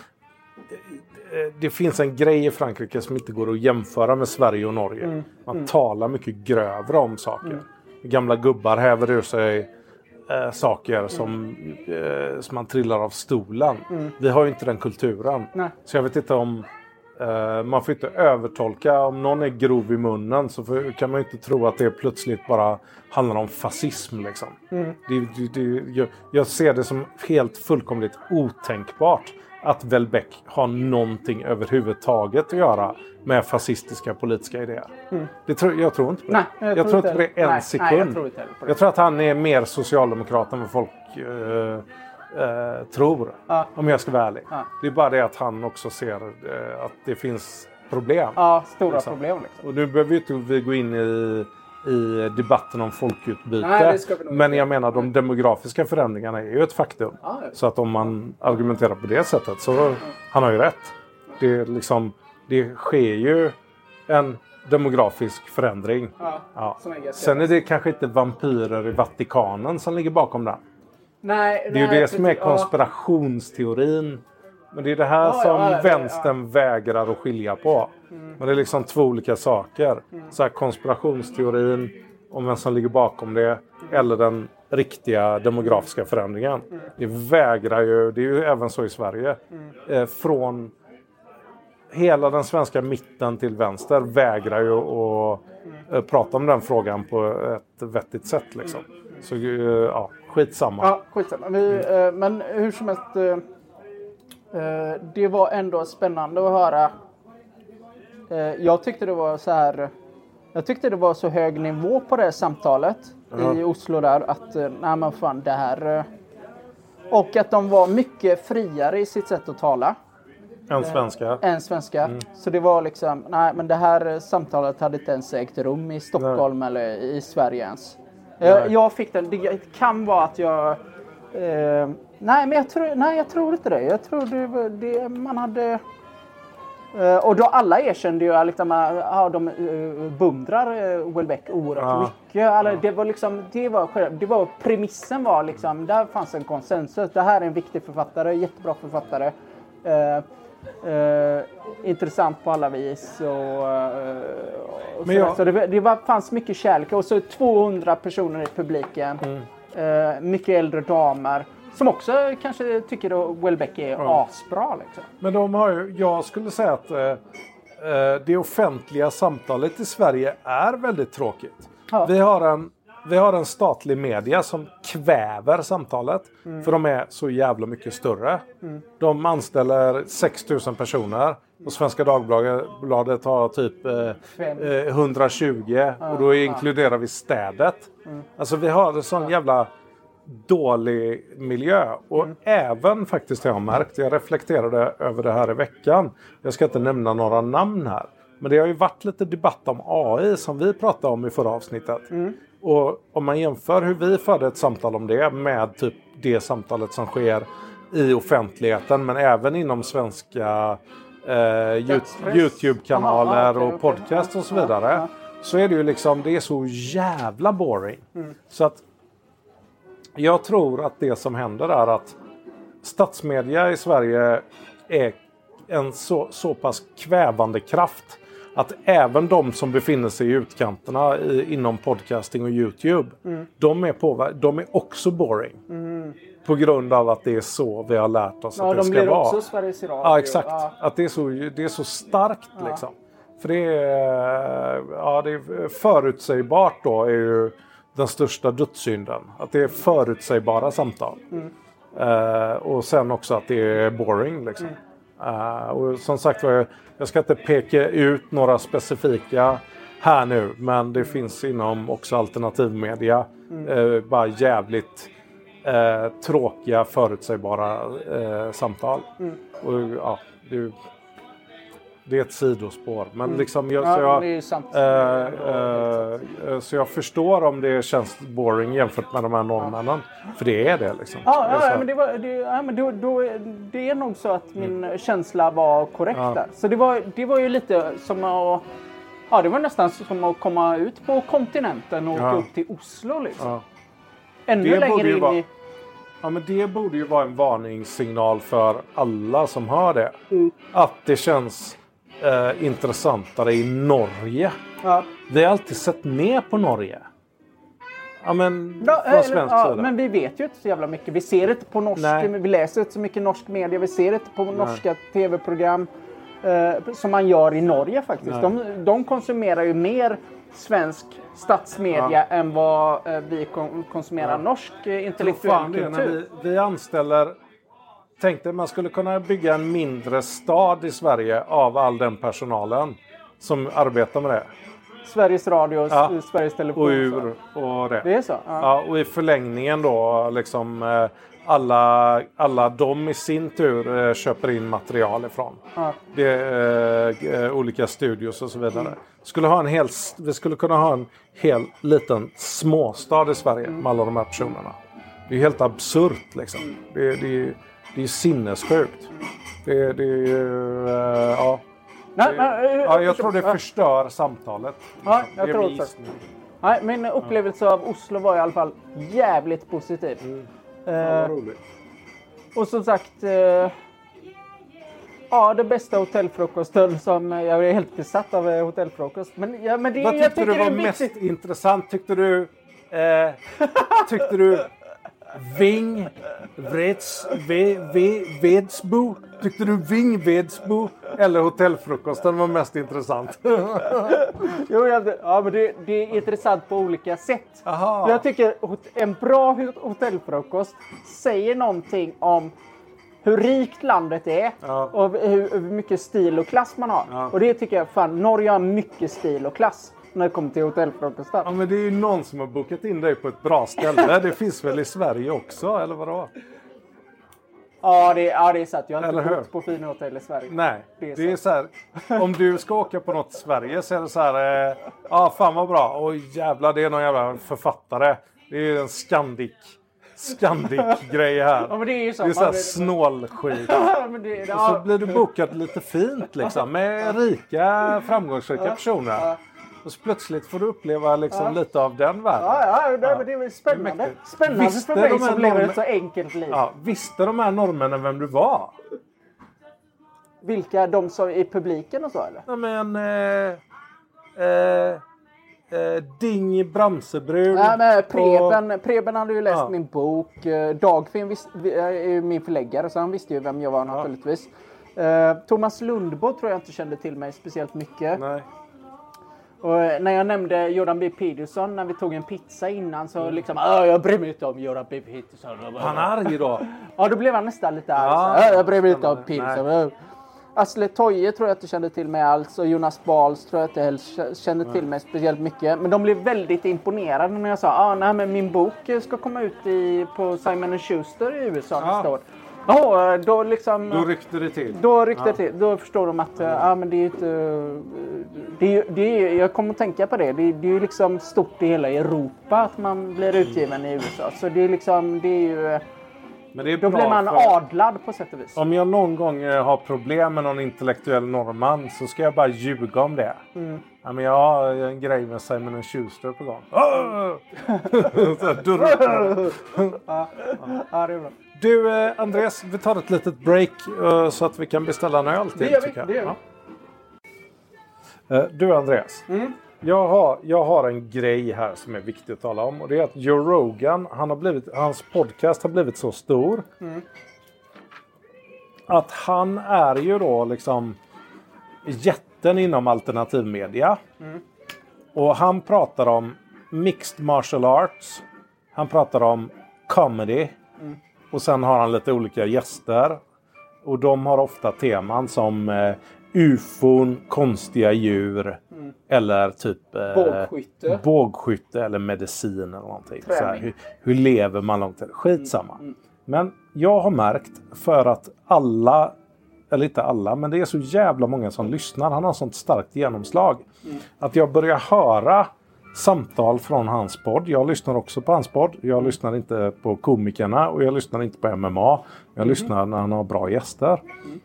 [SPEAKER 1] Det finns en grej i Frankrike som inte går att jämföra med Sverige och Norge.
[SPEAKER 2] Mm.
[SPEAKER 1] Man
[SPEAKER 2] Mm.
[SPEAKER 1] talar mycket grövre om saker.
[SPEAKER 2] Mm.
[SPEAKER 1] Gamla gubbar häver ur sig eh, saker som, eh, som man trillar av stolen.
[SPEAKER 2] Mm.
[SPEAKER 1] Vi har ju inte den kulturen.
[SPEAKER 2] Nej.
[SPEAKER 1] Så jag vet inte om... Eh, man får inte övertolka. Om någon är grov i munnen så får, kan man ju inte tro att det plötsligt bara handlar om fascism. Liksom.
[SPEAKER 2] Mm.
[SPEAKER 1] Det, det, det, jag, jag ser det som helt fullkomligt otänkbart att Welbeck har någonting överhuvudtaget att göra med fascistiska politiska idéer.
[SPEAKER 2] Mm.
[SPEAKER 1] Det tror, jag tror inte på det.
[SPEAKER 2] Nej,
[SPEAKER 1] jag, jag tror inte på det en
[SPEAKER 2] nej,
[SPEAKER 1] sekund.
[SPEAKER 2] Nej, jag tror inte heller på det.
[SPEAKER 1] Jag tror att han är mer socialdemokrat än vad folk eh, eh, tror.
[SPEAKER 2] Ja.
[SPEAKER 1] Om jag ska vara ärlig.
[SPEAKER 2] Ja.
[SPEAKER 1] Det är bara det att han också ser eh, att det finns problem.
[SPEAKER 2] Ja, stora
[SPEAKER 1] Liksom.
[SPEAKER 2] problem liksom.
[SPEAKER 1] Och nu behöver ju inte vi gå in i, i debatten om folkutbyte.
[SPEAKER 2] Nej, det ska vi nog
[SPEAKER 1] men
[SPEAKER 2] inte.
[SPEAKER 1] jag menar de demografiska förändringarna är ju ett faktum.
[SPEAKER 2] Ja, ja.
[SPEAKER 1] Så att om man argumenterar på det sättet så han har ju rätt. Det, är liksom, det sker ju en demografisk förändring.
[SPEAKER 2] Ja,
[SPEAKER 1] Ja.
[SPEAKER 2] som är ganska-
[SPEAKER 1] Sen är det kanske inte vampyrer i Vatikanen som ligger bakom det.
[SPEAKER 2] Nej,
[SPEAKER 1] Det är ju
[SPEAKER 2] nej,
[SPEAKER 1] det som är
[SPEAKER 2] precis. Ja.
[SPEAKER 1] konspirationsteorin. Men det är det här
[SPEAKER 2] Ja,
[SPEAKER 1] som
[SPEAKER 2] ja, ja,
[SPEAKER 1] vänstern vägrar att skilja på.
[SPEAKER 2] Mm.
[SPEAKER 1] Men det är liksom två olika saker. Så här, konspirationsteorin om vem som ligger bakom det. Eller den riktiga demografiska förändringen.
[SPEAKER 2] Mm.
[SPEAKER 1] Det vägrar ju, det är ju även så i Sverige. Eh, från hela den svenska mitten till vänster vägrar ju att eh, prata om den frågan på ett vettigt sätt. Liksom. Så eh, ja, skitsamma.
[SPEAKER 2] Ja, skitsamma. Vi, eh, men hur som helst, eh, eh, det var ändå spännande att höra. Eh, jag tyckte det var så här, jag tyckte det var så hög nivå på det här samtalet
[SPEAKER 1] Ja.
[SPEAKER 2] i Oslo där att, eh, nej men fan det här. Eh, och att de var mycket friare i sitt sätt att tala
[SPEAKER 1] En svenska.
[SPEAKER 2] än svenska. Så det var liksom, nej men det här eh, samtalet hade inte ens ägt rum i Stockholm eller i Sverige ens. Jag,
[SPEAKER 1] Nej.
[SPEAKER 2] jag fick den, det kan vara att jag, eh, Nej, men jag tror, nej, jag tror inte det. Jag tror det, var- det man hade... Eh, och då alla erkände ju liksom, ja, de uh, beundrar uh, Houellebecq oerhört
[SPEAKER 1] Ja.
[SPEAKER 2] mycket. Alla, det var liksom, det var, själv- det var premissen var liksom, där fanns en konsensus. Det här är en viktig författare, jättebra författare. Eh, eh, intressant på alla vis. Och, eh, och
[SPEAKER 1] Men
[SPEAKER 2] så
[SPEAKER 1] jag-
[SPEAKER 2] så det, det var, fanns mycket kärlek. Och så tvåhundra personer i publiken.
[SPEAKER 1] Mm.
[SPEAKER 2] Eh, mycket äldre damer. Som också kanske tycker att Houellebecq är
[SPEAKER 1] Ja.
[SPEAKER 2] asbra. Liksom.
[SPEAKER 1] Men de har ju, jag skulle säga att eh, eh, det offentliga samtalet i Sverige är väldigt tråkigt.
[SPEAKER 2] Ja.
[SPEAKER 1] Vi, har en, vi har en statlig media som kväver samtalet.
[SPEAKER 2] Mm.
[SPEAKER 1] För de är så jävla mycket större. De anställer sex tusen personer. Och Svenska Dagbladet har typ eh,
[SPEAKER 2] Fem.
[SPEAKER 1] eh, hundratjugo. Och då inkluderar vi städet.
[SPEAKER 2] Mm.
[SPEAKER 1] Alltså vi har en sån jävla dålig miljö. Och
[SPEAKER 2] Mm.
[SPEAKER 1] även faktiskt jag har märkt, jag reflekterade över det här i veckan. Jag ska inte nämna några namn här. Men det har ju varit lite debatt om A I som vi pratade om i förra avsnittet.
[SPEAKER 2] Mm.
[SPEAKER 1] Och om man jämför hur vi förde ett samtal om det med typ det samtalet som sker i offentligheten. Men även inom svenska eh, Yout-
[SPEAKER 2] Dagspress.
[SPEAKER 1] YouTube-kanaler
[SPEAKER 2] Aha, okej,
[SPEAKER 1] och
[SPEAKER 2] okej.
[SPEAKER 1] podcast och så
[SPEAKER 2] Ja,
[SPEAKER 1] vidare.
[SPEAKER 2] ja.
[SPEAKER 1] Så är det ju liksom, det är så jävla boring.
[SPEAKER 2] Mm.
[SPEAKER 1] Så att jag tror att det som händer är att statsmedia i Sverige är en så, så pass kvävande kraft att även de som befinner sig i utkanterna i, inom podcasting och YouTube,
[SPEAKER 2] Mm.
[SPEAKER 1] de, är på, de är också boring. På grund av att det är så vi har lärt oss
[SPEAKER 2] Ja,
[SPEAKER 1] att det
[SPEAKER 2] de
[SPEAKER 1] ska
[SPEAKER 2] blir
[SPEAKER 1] vara.
[SPEAKER 2] också Sveriges Radio.
[SPEAKER 1] Ja, exakt.
[SPEAKER 2] Ja.
[SPEAKER 1] Att det är så, det är så starkt liksom. För det är, ja, det är förutsägbart då är ju den största dödssynden. Att det är förutsägbara samtal.
[SPEAKER 2] Mm.
[SPEAKER 1] Eh, och sen också att det är boring liksom. Eh, och som sagt var, jag, jag ska inte peka ut några specifika här nu. Men det finns inom också alternativmedia. Eh, bara jävligt eh, tråkiga förutsägbara eh, samtal. Och ja, det är ju- det är ett sidospår. Men liksom, jag,
[SPEAKER 2] Ja,
[SPEAKER 1] så, jag,
[SPEAKER 2] det är ju sant.
[SPEAKER 1] eh, eh, så jag förstår om det känns boring jämfört med de här norrmännen. För det är det liksom.
[SPEAKER 2] Ja,
[SPEAKER 1] Det är så
[SPEAKER 2] ja,
[SPEAKER 1] här-
[SPEAKER 2] men, det, var, det, ja, men då, då, det är nog så att min känsla var korrekt
[SPEAKER 1] Ja.
[SPEAKER 2] där. Så det var, det var ju lite som att... Ja, det var nästan som att komma ut på kontinenten och åka
[SPEAKER 1] Ja.
[SPEAKER 2] upp till Oslo liksom.
[SPEAKER 1] ja.
[SPEAKER 2] Ännu
[SPEAKER 1] Det borde
[SPEAKER 2] längre
[SPEAKER 1] ju
[SPEAKER 2] in
[SPEAKER 1] vara-
[SPEAKER 2] i...
[SPEAKER 1] Ja, men det borde ju vara en varningssignal för alla som hör det.
[SPEAKER 2] Mm.
[SPEAKER 1] Att det känns eh, intressantare i Norge.
[SPEAKER 2] Ja.
[SPEAKER 1] Vi har alltid sett ner på Norge. Ja, men
[SPEAKER 2] Ja,
[SPEAKER 1] från
[SPEAKER 2] eller,
[SPEAKER 1] svensk
[SPEAKER 2] ja,
[SPEAKER 1] sida.
[SPEAKER 2] men vi vet ju inte så jävla mycket. Vi ser inte på norsk,
[SPEAKER 1] Nej.
[SPEAKER 2] vi läser inte så mycket norsk media. Vi ser inte på norska tv-program eh, som man gör i Norge faktiskt. De, de konsumerar ju mer svensk statsmedia än vad eh, vi kon- konsumerar norsk eh,
[SPEAKER 1] Tror
[SPEAKER 2] intellektuell
[SPEAKER 1] fan det är när
[SPEAKER 2] kultur.
[SPEAKER 1] vi, vi anställer... Tänkte man skulle kunna bygga en mindre stad i Sverige av all den personalen som arbetar med det.
[SPEAKER 2] Sveriges Radio,
[SPEAKER 1] Ja.
[SPEAKER 2] S- Sveriges Television.
[SPEAKER 1] Och ur och det.
[SPEAKER 2] Det är så? Ja.
[SPEAKER 1] Ja, och i förlängningen då liksom eh, alla, alla de i sin tur eh, köper in material ifrån.
[SPEAKER 2] Ja.
[SPEAKER 1] Det är eh, olika studios och så vidare. Skulle ha en hel, vi skulle kunna ha en hel liten småstad i Sverige med alla de här personerna. Det är helt absurt liksom. Det, det, det är sinnessjukt. Det, det är ju, eh, ja.
[SPEAKER 2] Nej, nej, eh,
[SPEAKER 1] Ja, jag tror det förstör samtalet.
[SPEAKER 2] Ja, jag
[SPEAKER 1] Det är
[SPEAKER 2] tror
[SPEAKER 1] min
[SPEAKER 2] också.
[SPEAKER 1] gissning.
[SPEAKER 2] Nej, min upplevelse av Oslo var i alla fall jävligt positiv.
[SPEAKER 1] Ja,
[SPEAKER 2] Eh,
[SPEAKER 1] vad roligt.
[SPEAKER 2] Och som sagt, eh, ja, det bästa hotellfrukosten som, eh, jag är helt besatt av eh, hotellfrukost. Men, ja, men det,
[SPEAKER 1] Vad
[SPEAKER 2] jag
[SPEAKER 1] tyckte
[SPEAKER 2] tycker
[SPEAKER 1] du
[SPEAKER 2] det
[SPEAKER 1] var
[SPEAKER 2] är
[SPEAKER 1] mest
[SPEAKER 2] viktigt.
[SPEAKER 1] intressant? Tyckte du... Eh, tyckte du... Ving... Vrets... Ve, ve, Vedsbo? Tyckte du Ving Vedsbo? Eller hotellfrukosten var mest intressant?
[SPEAKER 2] Jo, jag, ja, men det, det är intressant på olika sätt.
[SPEAKER 1] Aha.
[SPEAKER 2] För jag tycker hot- en bra hot- hotellfrukost säger någonting om hur rikt landet är
[SPEAKER 1] Ja.
[SPEAKER 2] och hur, hur mycket stil och klass man har.
[SPEAKER 1] Ja.
[SPEAKER 2] Och det tycker jag, fan, Norge har mycket stil och klass när det kommer till hotellfrukostar.
[SPEAKER 1] Ja, men det är ju någon som har bokat in dig på ett bra ställe. Det finns väl i Sverige också, eller vadå?
[SPEAKER 2] Ja, det, ja, det är sant. Jag har
[SPEAKER 1] Eller
[SPEAKER 2] inte
[SPEAKER 1] hur?
[SPEAKER 2] bott på fina hotell i Sverige.
[SPEAKER 1] Nej,
[SPEAKER 2] Det är
[SPEAKER 1] det är så här. Om du ska åka på något i Sverige så är det så här. Ja, eh, ah, fan vad bra. Oj jävlar, det är någon jävla författare. Det är en Scandic. Scandic-grej här.
[SPEAKER 2] Ja, men det är ju så.
[SPEAKER 1] Det är så här snålskit.
[SPEAKER 2] Ja, men det, det,
[SPEAKER 1] Och så blir du bokad lite fint liksom. Med rika, framgångsrika
[SPEAKER 2] ja,
[SPEAKER 1] personer.
[SPEAKER 2] ja.
[SPEAKER 1] Och så plötsligt får du uppleva liksom
[SPEAKER 2] Ja.
[SPEAKER 1] lite av den världen.
[SPEAKER 2] Ja, ja, det,
[SPEAKER 1] Ja.
[SPEAKER 2] det är väl spännande.
[SPEAKER 1] Det är mäktigt.
[SPEAKER 2] Spännande
[SPEAKER 1] Visste
[SPEAKER 2] för mig
[SPEAKER 1] de här
[SPEAKER 2] som lever
[SPEAKER 1] norm-
[SPEAKER 2] ett så enkelt liv.
[SPEAKER 1] Ja, visste de här norrmännen vem du var?
[SPEAKER 2] Vilka? De som i publiken och så eller?
[SPEAKER 1] Ja, men... Eh, eh, eh, Ding Bramsebrud.
[SPEAKER 2] Ja, men Preben,
[SPEAKER 1] och-
[SPEAKER 2] Preben hade ju läst
[SPEAKER 1] Ja.
[SPEAKER 2] min bok. Eh, Dagfinn visst, är ju min förläggare så han visste ju vem jag var naturligtvis. Eh, Thomas Lundbo tror jag inte kände till mig speciellt mycket.
[SPEAKER 1] Nej.
[SPEAKER 2] Och eh, när jag nämnde Jordan B. Peterson när vi tog en pizza innan så liksom "Ah, jag bryr mig inte om Jordan B. Peterson.
[SPEAKER 1] Han är arg då.
[SPEAKER 2] Ja, då blev han nästan lite arg.
[SPEAKER 1] Ja.
[SPEAKER 2] Ja, jag bryr mig inte om
[SPEAKER 1] Nej.
[SPEAKER 2] Peterson. Asle Toje tror jag inte kände till mig alls och Jonas Bals tror jag inte heller kände till mig speciellt mycket. Men de blev väldigt imponerade när jag sa ah, nej, men min bok ska komma ut i, på Simon and Schuster i U S A
[SPEAKER 1] Ja.
[SPEAKER 2] nästa år. Ja, då liksom...
[SPEAKER 1] Då ryckte det till.
[SPEAKER 2] Då ryckte
[SPEAKER 1] Ja.
[SPEAKER 2] det till. Då förstår de att mm. ja, men det är ju inte... Det är, ju- det är, ju- jag kommer att tänka på det. Det är, det är ju liksom stort i hela Europa att man blir utgiven i U S A. Så det är liksom... Det är ju,
[SPEAKER 1] Men det är
[SPEAKER 2] då
[SPEAKER 1] bra
[SPEAKER 2] blir man
[SPEAKER 1] för-
[SPEAKER 2] adlad på sätt och vis.
[SPEAKER 1] Om jag någon gång eh, har problem med någon intellektuell norrman så ska jag bara ljuga om det.
[SPEAKER 2] Mm.
[SPEAKER 1] Ja, men jag har en grej med Simon and Schuster på gång. Ah! Så här, dörr.
[SPEAKER 2] Ja, ja, det är bra.
[SPEAKER 1] Du eh, Andreas, vi tar ett litet break eh, så att vi kan beställa en öl till.
[SPEAKER 2] Det gör vi,
[SPEAKER 1] tycker jag.
[SPEAKER 2] det gör vi.
[SPEAKER 1] Ja. Eh, du Andreas,
[SPEAKER 2] Mm.
[SPEAKER 1] jag, har, jag har en grej här som är viktigt att tala om. Och det är att Joe Rogan, han har blivit, hans podcast har blivit så stor.
[SPEAKER 2] Mm.
[SPEAKER 1] Att han är ju då liksom jätten inom alternativmedia.
[SPEAKER 2] Mm.
[SPEAKER 1] Och han pratar om mixed martial arts. Han pratar om comedy.
[SPEAKER 2] Mm.
[SPEAKER 1] Och sen har han lite olika gäster. Och de har ofta teman som eh, ufon, konstiga djur.
[SPEAKER 2] Mm.
[SPEAKER 1] Eller typ eh,
[SPEAKER 2] Bågskytte.
[SPEAKER 1] bågskytte eller medicin eller någonting. Så här,
[SPEAKER 2] Träning.
[SPEAKER 1] hur, hur lever man långt? Skitsamma.
[SPEAKER 2] Mm.
[SPEAKER 1] Men jag har märkt för att alla, eller inte alla, men det är så jävla många som lyssnar. Han har sånt starkt genomslag.
[SPEAKER 2] Mm.
[SPEAKER 1] Att jag börjar höra samtal från hans podd. Jag lyssnar också på hans podd. Jag
[SPEAKER 2] Mm.
[SPEAKER 1] lyssnar inte på komikerna och jag lyssnar inte på M M A. Jag
[SPEAKER 2] Mm.
[SPEAKER 1] lyssnar när han har bra gäster.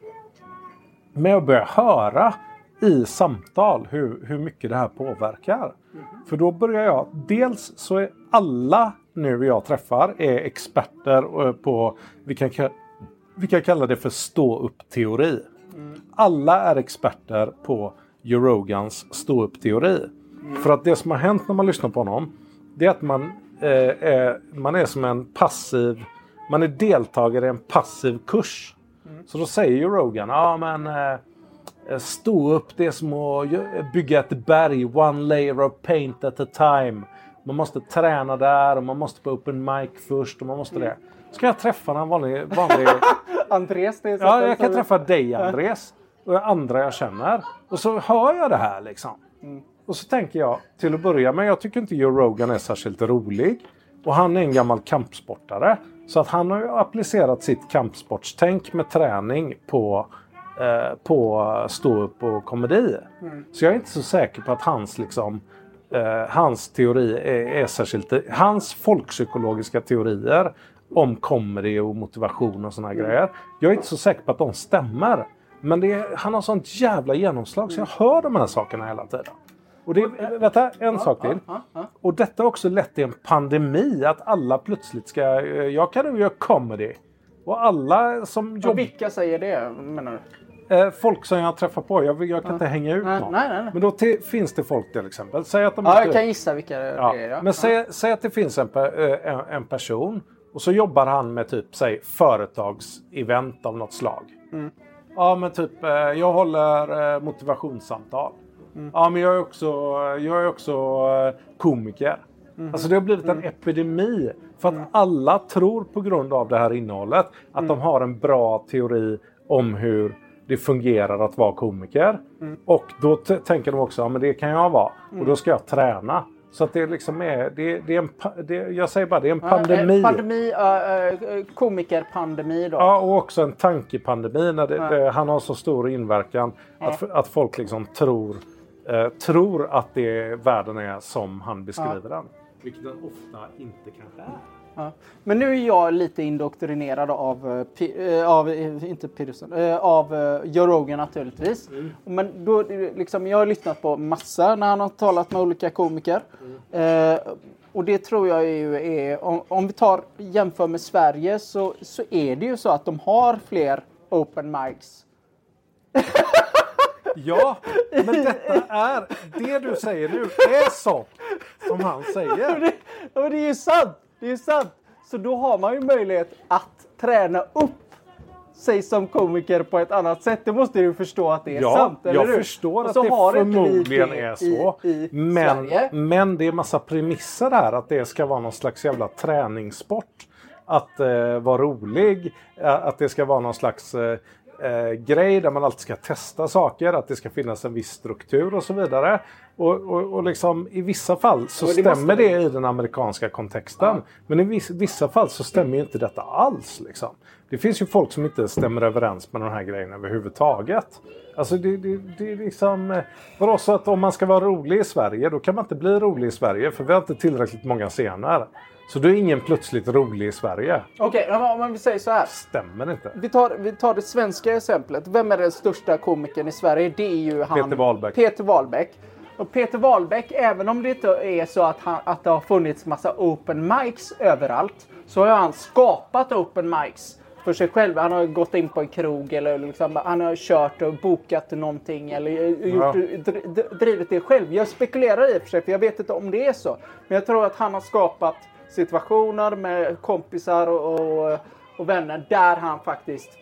[SPEAKER 1] Men jag börjar höra i samtal hur, hur mycket det här påverkar.
[SPEAKER 2] Mm.
[SPEAKER 1] För då börjar jag, dels så är alla nu jag träffar är experter på, vi kan, ka- vi kan kalla det för stå-upp-teori.
[SPEAKER 2] Mm.
[SPEAKER 1] Alla är experter på Joe Rogans stå-upp-teori.
[SPEAKER 2] Mm.
[SPEAKER 1] För att det som har hänt när man lyssnar på honom, det är att man, eh, är, man är som en passiv, man är deltagare i en passiv kurs.
[SPEAKER 2] Mm.
[SPEAKER 1] Så då säger ju Rogan, ja men eh, stå upp, det är som att gö- bygga ett berg, one layer of paint at a time. Man måste träna där och man måste på open mic först och man måste det. Ska jag träffa en vanlig... vanlig...
[SPEAKER 2] Andreas, det är så
[SPEAKER 1] ja,
[SPEAKER 2] att-
[SPEAKER 1] jag kan träffa dig Andreas och andra jag känner. Och så hör jag det här liksom.
[SPEAKER 2] Mm.
[SPEAKER 1] Och så tänker jag till att börja med, jag tycker inte Joe Rogan är särskilt rolig. Och han är en gammal kampsportare. Så att han har ju applicerat sitt kampsportstänk med träning på, eh, på stå-upp och komedi.
[SPEAKER 2] Mm.
[SPEAKER 1] Så jag är inte så säker på att hans, liksom, eh, hans teori är, är särskilt... Hans folkpsykologiska teorier om comedy och motivation och såna här grejer. Jag är inte så säker på att de stämmer. Men det är, han har sånt jävla genomslag så jag hör de här sakerna hela tiden. Och det, vänta, en sak till.
[SPEAKER 2] Ja, ja.
[SPEAKER 1] Och detta har också lett till en pandemi. Att alla plötsligt ska... eh, Jag kan ju göra comedy. Och alla som
[SPEAKER 2] Och
[SPEAKER 1] jobbar...
[SPEAKER 2] vilka säger det, menar du?
[SPEAKER 1] Eh, folk som jag träffar på. Jag, jag kan inte hänga ut
[SPEAKER 2] Nej,
[SPEAKER 1] någon.
[SPEAKER 2] nej, nej, nej.
[SPEAKER 1] Men då till, finns det folk till exempel. Säg att de
[SPEAKER 2] Ja,
[SPEAKER 1] inte-
[SPEAKER 2] jag kan gissa vilka det
[SPEAKER 1] Ja,
[SPEAKER 2] är. Ja.
[SPEAKER 1] men säg, säg att det finns en, pe- eh, en, en person. Och så jobbar han med typ, säg, företagsevent av något slag.
[SPEAKER 2] Mm.
[SPEAKER 1] Ja, men typ, eh, jag håller eh, motivationssamtal.
[SPEAKER 2] Mm.
[SPEAKER 1] Ja, men jag är också, jag är också eh, komiker.
[SPEAKER 2] Mm.
[SPEAKER 1] Alltså det har blivit en epidemi. För att alla tror på grund av det här innehållet att
[SPEAKER 2] Mm.
[SPEAKER 1] de har en bra teori om hur det fungerar att vara komiker.
[SPEAKER 2] Mm.
[SPEAKER 1] Och då t- tänker de också, ja men det kan jag vara. Och då ska jag träna. Så att det liksom är, det, det är en, pa- det, jag säger bara, det är en
[SPEAKER 2] Ja,
[SPEAKER 1] pandemi.
[SPEAKER 2] eh, Pandemi, äh, äh, komikerpandemi då.
[SPEAKER 1] Ja, och också en tankepandemi när det,
[SPEAKER 2] Ja.
[SPEAKER 1] det, han har så stor inverkan att, att folk liksom tror, eh, tror att det, världen är som han beskriver den. Vilket den ofta inte kanske är.
[SPEAKER 2] Ja. Men nu är jag lite indoktrinerad av, äh, av inte Peterson, äh, av äh, Joe Rogan naturligtvis. Mm. Men då, liksom, jag har lyssnat på massa när han har talat med olika komiker. Mm. Äh, och det tror jag ju är, om, om vi tar jämför med Sverige så, så är det ju så att de har fler open mics.
[SPEAKER 1] Ja, men detta är, det du säger nu är så som han säger.
[SPEAKER 2] det, men det är ju sant, det är ju sant. Så då har man ju möjlighet att träna upp sig som komiker på ett annat sätt. Det måste du förstå att det är
[SPEAKER 1] ja,
[SPEAKER 2] sant, eller
[SPEAKER 1] jag
[SPEAKER 2] hur?
[SPEAKER 1] förstår att det förmodligen det är så.
[SPEAKER 2] I, i
[SPEAKER 1] men, men det är massa premisser där att det ska vara någon slags jävla träningssport. Att eh, vara rolig, att det ska vara någon slags eh, eh, grej där man alltid ska testa saker, att det ska finnas en viss struktur och så vidare. Och, och, och liksom i vissa fall så det stämmer det i den amerikanska kontexten. Ja. Men i vissa, vissa fall så stämmer ju inte detta alls. Liksom. Det finns ju folk som inte stämmer överens med de här grejerna överhuvudtaget. Alltså det, det, det är liksom... Vadå, så att om man ska vara rolig i Sverige, då kan man inte bli rolig i Sverige. För vi har inte tillräckligt många scener. Så då är ingen plötsligt rolig i Sverige.
[SPEAKER 2] Okej, okay, om vi säger så här.
[SPEAKER 1] Stämmer inte.
[SPEAKER 2] Vi tar, vi tar det svenska exemplet. Vem är den största komikern i Sverige? Det är ju han...
[SPEAKER 1] Peter Wahlbeck.
[SPEAKER 2] Peter Wahlbeck. Och Peter Wahlbeck, även om det inte är så att, han, att det har funnits massa open mics överallt, så har han skapat open mics för sig själv. Han har gått in på en krog eller liksom, han har kört och bokat någonting eller gjort, ja. drivit det själv. Jag spekulerar i och för sig, för jag vet inte om det är så. Men jag tror att han har skapat situationer med kompisar och, och, och vänner där han faktiskt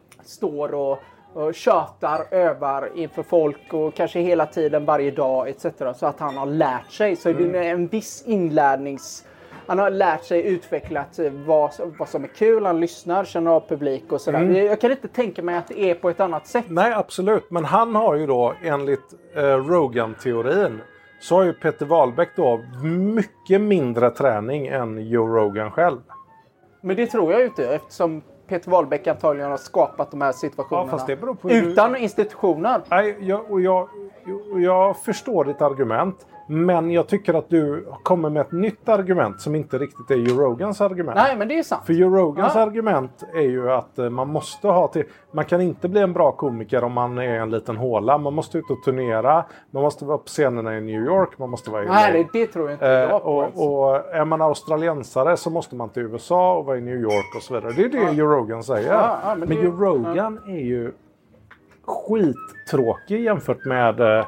[SPEAKER 2] står och och tjatar, övar inför folk och kanske hela tiden varje dag et cetera. Så att han har lärt sig. Så mm. det är en viss inlärnings... Han har lärt sig utvecklat vad, vad som är kul. Han lyssnar, känner av publik och sådär. Mm. Jag kan inte tänka mig att det är på ett annat sätt.
[SPEAKER 1] Nej, absolut. Men han har ju då enligt eh, Rogan-teorin så har ju Peter Wahlbeck då mycket mindre träning än Joe Rogan själv.
[SPEAKER 2] Men det tror jag ju inte eftersom Peter Wahlbeck antagligen har skapat de här situationerna.
[SPEAKER 1] Ja, fast det beror på
[SPEAKER 2] utan
[SPEAKER 1] du...
[SPEAKER 2] institutioner.
[SPEAKER 1] Nej, jag, och jag, och jag förstår ditt argument. Men jag tycker att du kommer med ett nytt argument som inte riktigt är Joe Rogans argument.
[SPEAKER 2] Nej, men det är sant.
[SPEAKER 1] För Joe Rogans
[SPEAKER 2] ja.
[SPEAKER 1] argument är ju att man måste ha till... Man kan inte bli en bra komiker om man är en liten håla. Man måste ut och turnera. Man måste vara på scenerna i New York. Man måste vara i...
[SPEAKER 2] Nej, det, det tror jag inte jag
[SPEAKER 1] eh, och, och är man australiensare så måste man till U S A och vara i New York och så vidare. Det är det ja. Joe Rogan säger.
[SPEAKER 2] Ja, ja, men
[SPEAKER 1] men
[SPEAKER 2] det,
[SPEAKER 1] Joe Rogan ja. är ju skittråkig jämfört med... Eh,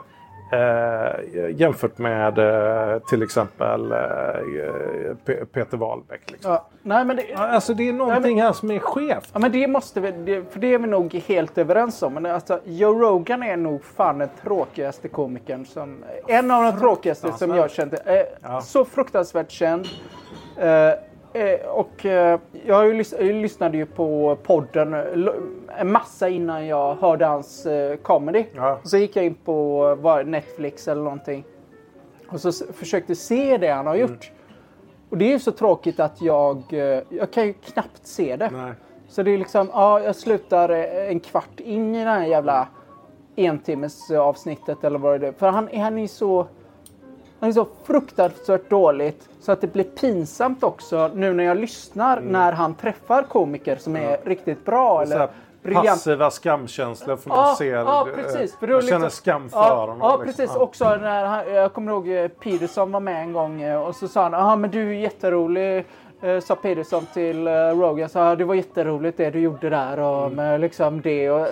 [SPEAKER 1] jämfört med eh, till exempel eh, P- Peter Wahlbeck. Liksom.
[SPEAKER 2] Ja, nej, men det,
[SPEAKER 1] alltså det är någonting nej, men, här som är skevt.
[SPEAKER 2] Ja, men det måste vi, det, för det är vi nog helt överens om. Men alltså, Joe Rogan är nog fan den tråkigaste komikern som... En av de tråkigaste ja, som jag kände. Eh, ja. Så fruktansvärt känd. Eh, Eh, och eh, jag, ju lys- jag lyssnade ju på podden en massa innan jag hörde hans eh, comedy.
[SPEAKER 1] Ja.
[SPEAKER 2] Så gick jag in på var Netflix eller någonting. Och så s- försökte se det han har gjort. Mm. Och det är ju så tråkigt att jag, eh, jag kan ju knappt se det.
[SPEAKER 1] Nej.
[SPEAKER 2] Så det är liksom, ja jag slutar en kvart in i det här jävla entimmes avsnittet eller vad det är. För han, han är så... Han är så fruktansvärt dåligt så att det blir pinsamt också nu när jag lyssnar mm. när han träffar komiker som är ja. riktigt bra. Eller briljant.
[SPEAKER 1] Passiva skamkänslor för man
[SPEAKER 2] ja,
[SPEAKER 1] ser.
[SPEAKER 2] Ja, precis.
[SPEAKER 1] För man liksom, känner skam för
[SPEAKER 2] ja,
[SPEAKER 1] honom.
[SPEAKER 2] Ja,
[SPEAKER 1] liksom.
[SPEAKER 2] precis. Ja. Också när han, jag kommer ihåg Peterson var med en gång och så sa han, ja men du är jätterolig. Sa Peterson till Rogan, så det var jätteroligt det du gjorde där och mm. med liksom det. Och,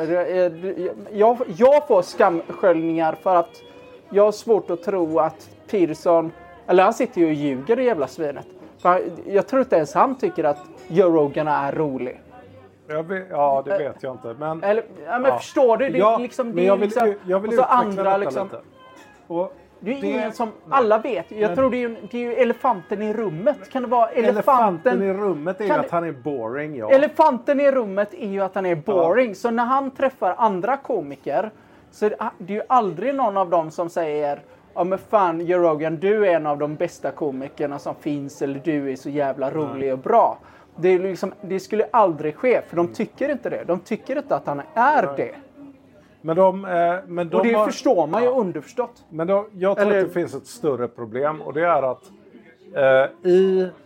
[SPEAKER 2] jag, jag får skamsköljningar för att jag har svårt att tro att Peterson, eller han sitter ju och ljuger det jävla svinet. För jag tror inte ens han tycker att Joe Rogan är rolig.
[SPEAKER 1] Jag vet, ja, det vet jag inte. Men,
[SPEAKER 2] eller, ja, men ja. förstår du? Det,
[SPEAKER 1] ja,
[SPEAKER 2] liksom, det
[SPEAKER 1] men jag vill,
[SPEAKER 2] liksom,
[SPEAKER 1] jag vill
[SPEAKER 2] och så
[SPEAKER 1] utveckla
[SPEAKER 2] andra
[SPEAKER 1] detta
[SPEAKER 2] liksom,
[SPEAKER 1] lite. Och
[SPEAKER 2] det är ju
[SPEAKER 1] det,
[SPEAKER 2] ingen som
[SPEAKER 1] nej.
[SPEAKER 2] alla vet. Jag
[SPEAKER 1] men,
[SPEAKER 2] tror det är, ju, det är ju elefanten i rummet. Kan det vara elefanten?
[SPEAKER 1] Elefanten i rummet är ju att han är boring. Ja.
[SPEAKER 2] Elefanten i rummet är ju att han är boring. Ja. Så när han träffar andra komiker så är det ju aldrig någon av dem som säger ja men fan Joe Rogan, du är en av de bästa komikerna som finns eller du är så jävla rolig mm. och bra. Det, är liksom, det skulle aldrig ske för de tycker inte det. De tycker inte att han är mm. det.
[SPEAKER 1] Men de, eh, men de
[SPEAKER 2] och det
[SPEAKER 1] har,
[SPEAKER 2] förstår man ju
[SPEAKER 1] ja.
[SPEAKER 2] underförstått.
[SPEAKER 1] Men då, jag tror
[SPEAKER 2] eller,
[SPEAKER 1] att det finns ett större problem och det är att eh, i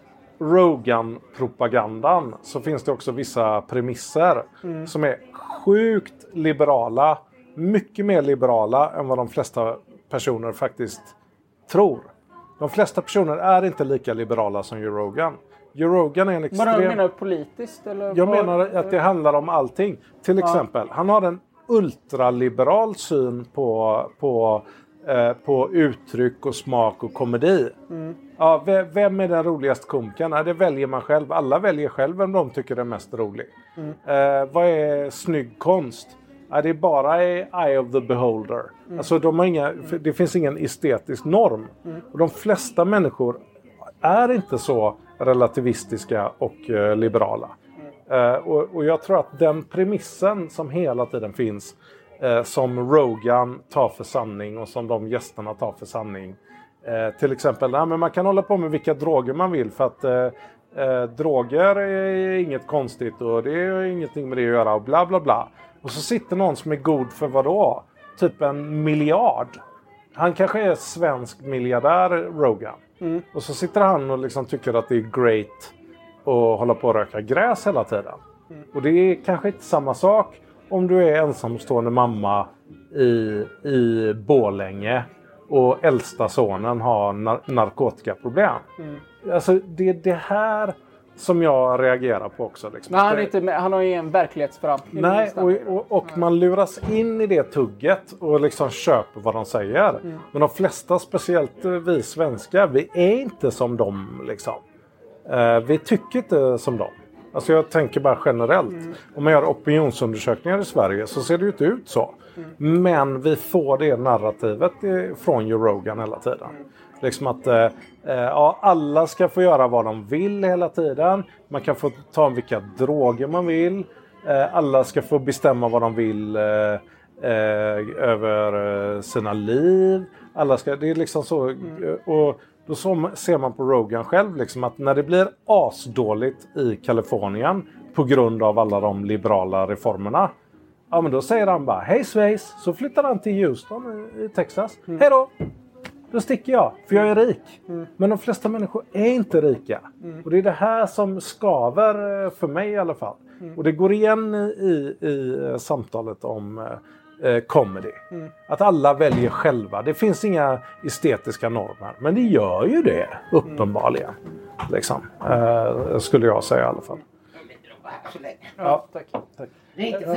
[SPEAKER 1] Rogan-propagandan så finns det också vissa premisser mm. som är sjukt liberala. Mycket mer liberala än vad de flesta personer faktiskt tror. De flesta personer är inte lika liberala som Joe Rogan. Joe Rogan är en extrem...
[SPEAKER 2] Men menar du politiskt? Eller
[SPEAKER 1] Jag
[SPEAKER 2] vad?
[SPEAKER 1] menar att det handlar om allting. Till
[SPEAKER 2] ja.
[SPEAKER 1] exempel, han har en ultraliberal syn på, på, eh, på uttryck och smak och komedi. Mm. Ja, vem är den roligaste komikern? Ja, det väljer man själv. Alla väljer själv vem de tycker är mest rolig. Mm. Eh, vad är snygg konst? Ja, det är bara i Eye of the Beholder. Mm. Alltså, de har inga, det finns ingen estetisk norm. Mm. Och de flesta människor är inte så relativistiska och uh, liberala. Mm. Uh, och, och jag tror att den premissen som hela tiden finns, uh, som Rogan tar för sanning och som de gästerna tar för sanning. Uh, till exempel, nej, men man kan hålla på med vilka droger man vill för att uh, uh, droger är inget konstigt och det är ingenting med det att göra och bla bla bla. Och så sitter någon som är god för vad då? Typ en miljard. Han kanske är svensk miljardär, Rogan. Mm. Och så sitter han och liksom tycker att det är great att hålla på och röka gräs hela tiden. Mm. Och det är kanske inte samma sak om du är ensamstående mamma i, i Borlänge och äldsta sonen har nar- narkotikaproblem. Mm. Alltså det är det här som jag reagerar på också. Liksom.
[SPEAKER 2] Men han, är inte med, han har ju en verklighetsförankring.
[SPEAKER 1] Nej, och, och, och man luras in i det tugget och liksom köper vad de säger. Mm. Men de flesta, speciellt vi svenskar, vi är inte som dem. Liksom. Uh, vi tycker inte som dem. Alltså jag tänker bara generellt. Mm. Om man gör opinionsundersökningar i Sverige så ser det ju inte ut så. Mm. Men vi får det narrativet från Joe Rogan hela tiden. Mm. Liksom att eh, ja, alla ska få göra vad de vill hela tiden. Man kan få ta vilka droger man vill. Eh, alla ska få bestämma vad de vill eh, eh, över eh, sina liv. Alla ska, det är liksom så. Mm. Och då så ser man på Rogan själv liksom att när det blir asdåligt i Kalifornien på grund av alla de liberala reformerna. Ja, men då säger han bara hej svejs. Så flyttar han till Houston i Texas. Mm. Hej då! Då sticker jag, för jag är rik. Mm. Men de flesta människor är inte rika. Mm. Och det är det här som skaver för mig i alla fall. Mm. Och det går igen i, i samtalet om eh, comedy. Mm. Att alla väljer själva. Det finns inga estetiska normer. Men det gör ju det, uppenbarligen. Mm. Liksom. Eh, skulle jag säga i alla fall.
[SPEAKER 2] Ja, tack. tack.
[SPEAKER 3] Det är inte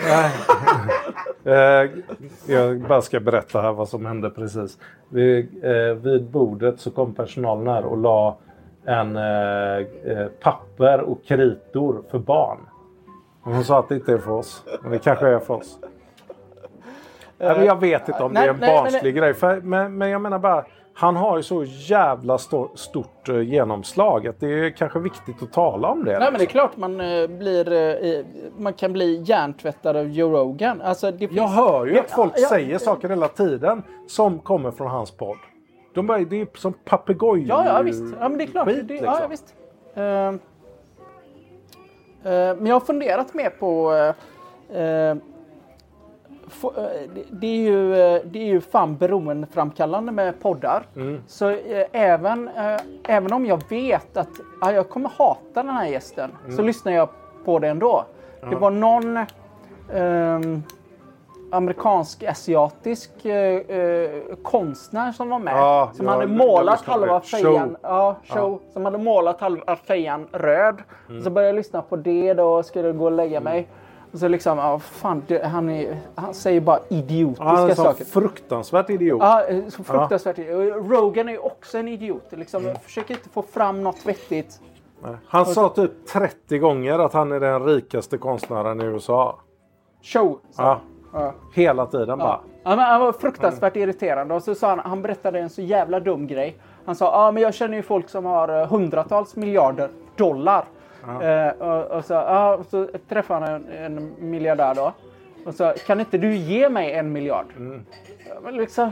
[SPEAKER 3] för
[SPEAKER 1] er. Jag bara ska berätta här vad som hände precis. Vid, eh, vid bordet så kom personalen här och la en eh, papper och kritor för barn. Och hon sa att det inte är för oss. Men det kanske är för oss. Uh, men jag vet inte om nej, det är en nej, barnslig nej, grej. För, men, men jag menar bara... Han har ju så jävla sto- stort uh, genomslag att det är kanske viktigt att tala om det.
[SPEAKER 2] Nej, liksom. Men det är klart man uh, blir uh, man kan bli hjärntvättad av Joe Rogan. Alltså, det finns...
[SPEAKER 1] Jag hör ju att folk
[SPEAKER 2] ja,
[SPEAKER 1] säger
[SPEAKER 2] ja,
[SPEAKER 1] saker hela tiden som kommer från hans podd. De bara, det är som papegoj.
[SPEAKER 2] Ja, ja, visst. Ja, men det är klart.
[SPEAKER 1] Skit,
[SPEAKER 2] det,
[SPEAKER 1] liksom.
[SPEAKER 2] Ja, visst. Uh, uh, men jag har funderat mer på... Uh, uh, Det är, ju, det är ju fan beroendeframkallande med poddar. Mm. Så eh, även, eh, även om jag vet att ah, jag kommer hata den här gästen mm. så lyssnar jag på det ändå. Mm. Det var någon eh, amerikansk-asiatisk eh, konstnär som var med. Ja, som, ja, hade målat halva fejan, ja, show, ja. som hade målat halva fejan röd. Mm. Så började jag lyssna på det då och skulle gå och lägga mm. mig. Och så liksom, ja, fan, det, han, är, han säger bara idiotiska ja, han är så saker.
[SPEAKER 1] Fruktansvärt idiot.
[SPEAKER 2] Ja, så fruktansvärt ja. idiot. Rogan är ju också en idiot. Liksom. Mm. Försöker inte få fram något vettigt.
[SPEAKER 1] Nej. Han och sa så... typ trettio gånger att han är den rikaste konstnären i U S A.
[SPEAKER 2] Show.
[SPEAKER 1] Ja. ja. Hela tiden ja. bara.
[SPEAKER 2] Ja, men han var fruktansvärt mm. irriterande. Och så sa han, han berättade en så jävla dum grej. Han sa, ja men jag känner ju folk som har hundratals miljarder dollar. Uh, och, och, så, uh, och så träffade han en, en miljardär då. Och så, kan inte du ge mig en miljard? Mm. Ja, men liksom...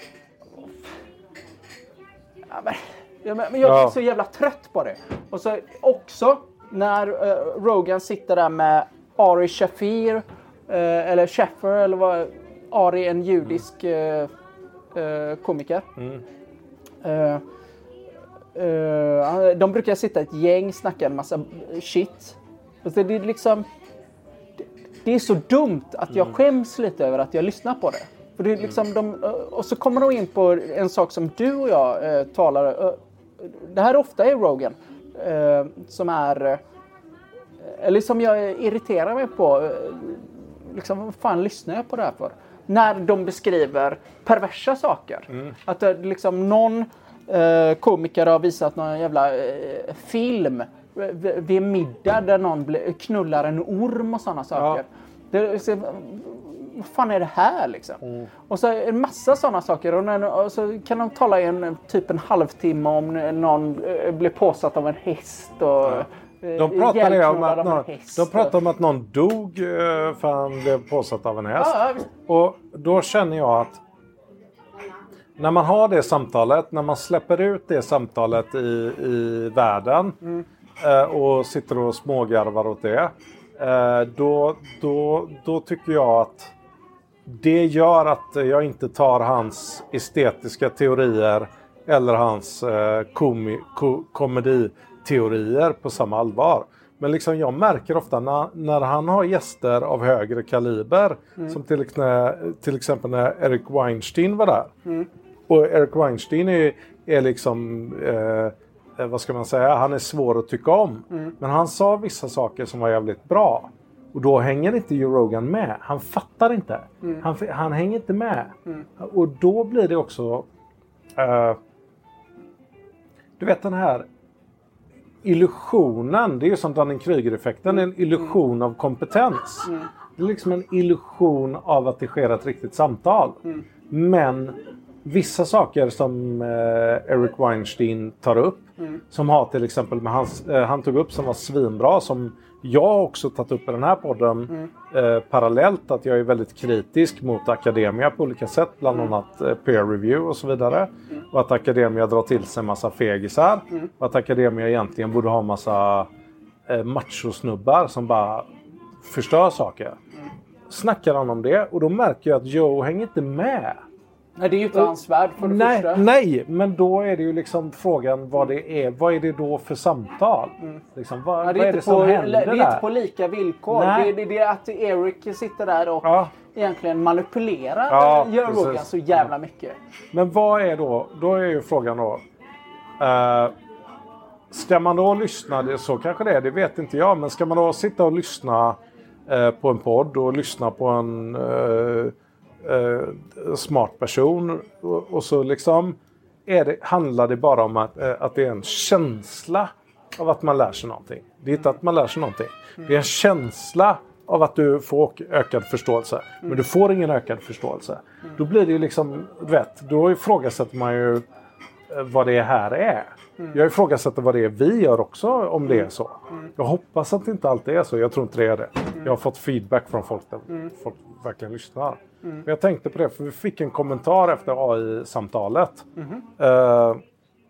[SPEAKER 2] Ja, men, ja, men jag är ja. så jävla trött på det. Och så också när uh, Rogan sitter där med Ari Shaffir. Uh, eller Shaffer eller vad... Ari, en judisk uh, uh, komiker. Mm. Uh, Uh, de brukar sitta ett gäng, snacka en massa shit. Alltså det är liksom... Det, det är så dumt att jag skäms lite över att jag lyssnar på det. För det är liksom de, och så kommer de in på en sak som du och jag uh, talar... Uh, det här ofta är Rogan. Uh, som är... Uh, eller som jag irriterar mig på. Uh, liksom, vad fan lyssnar jag på det här för? När de beskriver perversa saker. Mm. Att uh, liksom någon... Uh, komiker har visat någon jävla uh, film vid, vid middag där någon ble, knullar en orm och sådana saker. Ja. Det, så, vad fan är det här liksom? Mm. Och så en massa sådana saker och, när, och så kan de tala i en typ en halvtimme om någon uh, blir påsatt av en häst och
[SPEAKER 1] ja. De pratar om att någon, de pratar om att någon dog uh, för han blev påsatt av en häst. Ja, och då känner jag att när man har det samtalet, när man släpper ut det samtalet i, i världen mm. eh, och sitter och smågarvar åt det, eh, då, då, då tycker jag att det gör att jag inte tar hans estetiska teorier eller hans eh, komi, ko, komediteorier på samma allvar. Men liksom jag märker ofta när, när han har gäster av högre kaliber, mm. som till, till exempel när Eric Weinstein var där. Mm. Och Eric Weinstein är, är liksom, eh, vad ska man säga, han är svår att tycka om. Mm. Men han sa vissa saker som var jävligt bra. Och då hänger inte Joe Rogan med. Han fattar inte. Mm. Han, han hänger inte med. Mm. Och då blir det också, eh, du vet den här illusionen, det är ju som Dunning-Kruger-effekten, en illusion av kompetens. Mm. Det är liksom en illusion av att det sker ett riktigt samtal. Mm. Men vissa saker som eh, Eric Weinstein tar upp, mm. som har till exempel med hans, eh, han tog upp som var svinbra, som jag också tagit upp i den här podden mm. eh, parallellt, att jag är väldigt kritisk mot Academia på olika sätt, bland mm. annat eh, peer review och så vidare. Mm. Och att Academia drar till sig en massa fegisar. Mm. Och att Academia egentligen borde ha en massa eh, machosnubbar som bara förstör saker. Mm. Snackar han om det, och då märker jag att Joe hänger inte med.
[SPEAKER 2] Nej, det är ju inte hans värld för det
[SPEAKER 1] nej,
[SPEAKER 2] första.
[SPEAKER 1] Nej, men då är det ju liksom frågan vad det är. Vad är det då för samtal? Mm. Liksom, vad,
[SPEAKER 2] ja, det är,
[SPEAKER 1] vad är det som
[SPEAKER 2] på,
[SPEAKER 1] händer
[SPEAKER 2] det är
[SPEAKER 1] där?
[SPEAKER 2] inte på lika villkor. Det, det, det är att Eric sitter där och ja. egentligen manipulerar ja, Joe Rogan så jävla mycket.
[SPEAKER 1] Men vad är då? Då är ju frågan då. Uh, ska man då lyssna? Det, så kanske det är, det vet inte jag. Men ska man då sitta och lyssna uh, på en podd och lyssna på en... Uh, Uh, smart person och, och så liksom är det, handlar det bara om att, uh, att det är en känsla av att man lär sig någonting. Det är inte att man lär sig någonting. Det är en känsla av att du får ökad förståelse. Men du får ingen ökad förståelse. Då blir det ju liksom, rätt. Då ifrågasätter man ju uh, vad det här är. Jag ifrågasätter vad det är vi gör också, om det är så. Jag hoppas att det inte alltid är så. Jag tror inte det är det. Jag har fått feedback från folk där folk verkligen lyssnar. Mm. Jag tänkte på det, för vi fick en kommentar efter A I-samtalet. Mm. Uh, uh,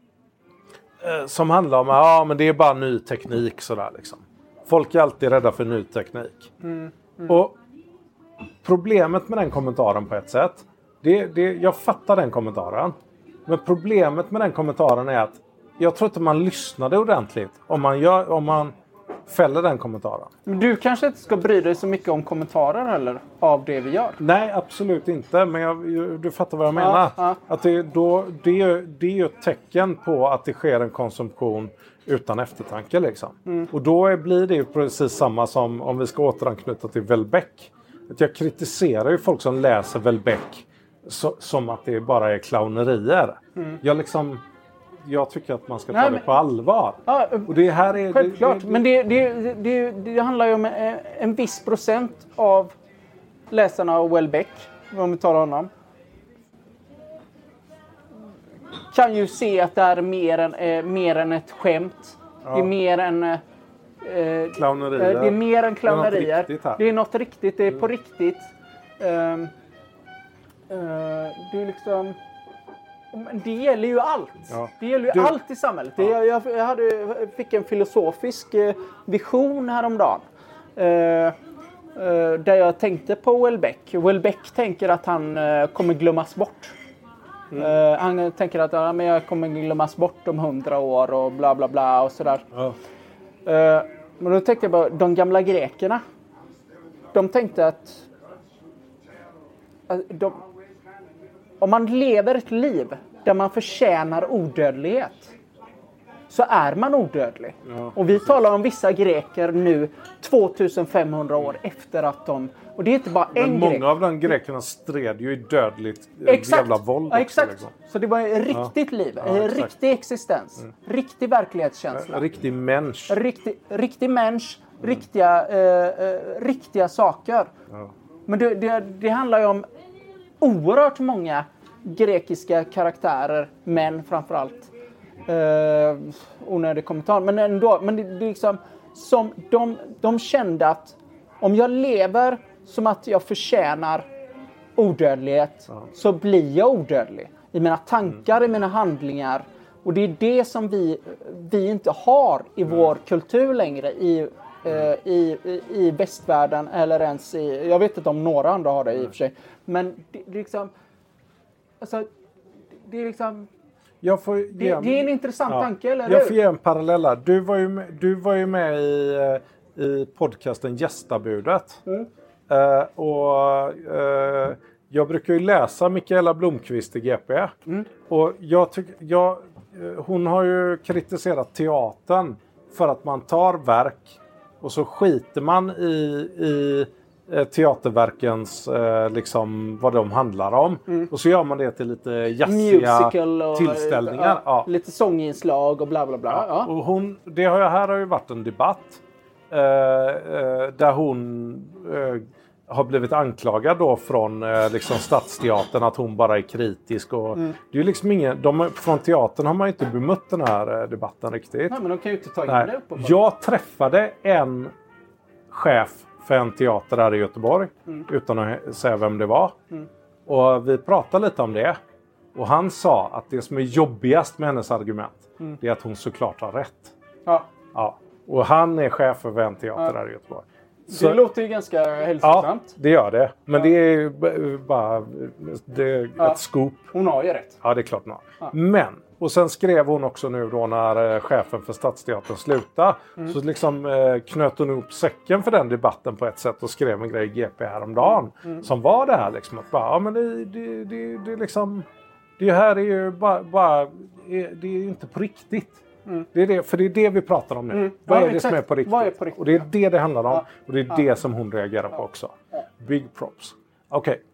[SPEAKER 1] som handlar om att ja, men det är bara ny teknik. Sådär, liksom. Folk är alltid rädda för ny teknik. Mm. Mm. Och problemet med den kommentaren på ett sätt, det, det, jag fattar den kommentaren. Men problemet med den kommentaren är att jag tror inte man lyssnade ordentligt om man, gör, om man fäller den kommentaren.
[SPEAKER 2] Men du kanske inte ska bry dig så mycket om kommentarer heller av det vi gör?
[SPEAKER 1] Nej, absolut inte. Men jag, du fattar vad jag menar. Ja, ja. Att det, då, det, det är ju ett tecken på att det sker en konsumtion utan eftertanke. Liksom. Mm. Och då blir det ju precis samma som om vi ska återanknyta till Welbeck. Att jag kritiserar ju folk som läser Welbeck så, som att det bara är clownerier. Mm. Jag liksom... Jag tycker att man ska ta Nej, men, det på allvar. Ja, och det här är,
[SPEAKER 2] självklart.
[SPEAKER 1] Det, det,
[SPEAKER 2] men det, det, det, det handlar ju om en, en viss procent av läsarna av Welbeck. Om vi tar honom. Kan ju se att det är mer än, eh, mer än ett skämt. Ja. Det är mer än... Eh,
[SPEAKER 1] clownerier.
[SPEAKER 2] Det är mer än clownerier.
[SPEAKER 1] Det är något riktigt.
[SPEAKER 2] Det är något riktigt. Det är på riktigt. Um, uh, det är liksom... Det gäller ju allt. Ja. Det gäller ju du, allt i samhället. Ja. Jag, jag, jag, hade, jag fick en filosofisk eh, vision häromdagen. Eh, eh, där jag tänkte på Welbeck. Welbeck tänker att han eh, kommer glömmas bort. Mm. Uh, han tänker att ja, men jag kommer glömmas bort om hundra år och bla bla bla och sådär. Ja. Uh, men då tänkte jag bara, de gamla grekerna. De tänkte att, att de, om man lever ett liv där man förtjänar odödlighet, så är man odödlig. Ja. Och vi talar om vissa greker nu tvåtusenfemhundra år efter att de... Och det är inte bara
[SPEAKER 1] men
[SPEAKER 2] en
[SPEAKER 1] många
[SPEAKER 2] grek.
[SPEAKER 1] av de grekerna stred ju i dödligt
[SPEAKER 2] exakt.
[SPEAKER 1] jävla våld.
[SPEAKER 2] Ja, exakt.
[SPEAKER 1] Också, liksom.
[SPEAKER 2] Så det var ett riktigt ja. liv. En ja, riktig existens. Mm. Riktig verklighetskänsla.
[SPEAKER 1] En riktig människ.
[SPEAKER 2] Riktig, riktig människ. Mm. Riktiga, eh, eh, riktiga saker. Ja. Men det, det, det handlar ju om oerhört många grekiska karaktärer. Män framförallt. Eh, onödig kommentar. Men ändå. Men det, det är liksom, som de, de kände att om jag lever som att jag förtjänar odödlighet, ja. så blir jag odödlig. I mina tankar, mm. i mina handlingar. Och det är det som vi, vi inte har i mm. vår kultur längre. I, mm. eh, i, i, i västvärlden eller ens i... Jag vet inte om några andra har det mm. i och för sig. Men det, det är liksom... Alltså, det är liksom...
[SPEAKER 1] Jag får ge,
[SPEAKER 2] det, det är en intressant
[SPEAKER 1] ja.
[SPEAKER 2] tanke, eller
[SPEAKER 1] Jag
[SPEAKER 2] hur?
[SPEAKER 1] får ge en parallell. Du var ju med, du var ju med i... i podcasten Gästabudet. Mm. Uh, och uh, jag brukar ju läsa Mikaela Blomqvist i G P. Mm. Och jag tycker, jag, hon har ju kritiserat teatern för att man tar verk och så skiter man i, i teaterverkens uh, liksom vad de handlar om. Mm. Och så gör man det till lite jazziga och, tillställningar.
[SPEAKER 2] Ja, ja. Lite sånginslag och bla bla bla. Ja.
[SPEAKER 1] Ja. Och hon, det har jag, här har ju varit en debatt. Uh, uh, där hon uh, har blivit anklagad då från uh, liksom Stadsteatern att hon bara är kritisk. Och mm. det är ju liksom ingen, de, från teatern har man ju inte bemött den här uh, debatten riktigt.
[SPEAKER 2] Nej, men de kan ju inte ta in
[SPEAKER 1] Nej.
[SPEAKER 2] det upp.
[SPEAKER 1] Jag träffade en chef för en teater här i Göteborg mm. utan att säga vem det var. Mm. Och vi pratade lite om det. Och han sa att det som är jobbigast med hennes argument mm. det är att hon såklart har rätt.
[SPEAKER 2] Ja.
[SPEAKER 1] Ja. Och han är chef för en teater ja. här i Göteborg.
[SPEAKER 2] Så, det låter ju ganska hälsosamt.
[SPEAKER 1] Ja, det gör det. Men ja. det är ju bara det är ja. ett scoop.
[SPEAKER 2] Hon har ju rätt.
[SPEAKER 1] Ja, det är klart hon har. Ja. Men, och sen skrev hon också nu då när chefen för Stadsteatern slutade. Mm. Så liksom eh, knöt hon ihop säcken för den debatten på ett sätt och skrev en grej i G P häromdagen. Mm. Som var det här liksom. Att bara, ja men det, det, det, det liksom... Det här är ju bara... bara det är inte på riktigt. Mm. Det är det, för det är det vi pratar om nu. Mm. Vad ja, är det exakt. som är på riktigt?
[SPEAKER 2] Vad är på riktigt?
[SPEAKER 1] Och det är det det handlar om. Ja. Och det är
[SPEAKER 2] ja.
[SPEAKER 1] det som hon reagerar på också. Ja. Big props. Okej. Okay.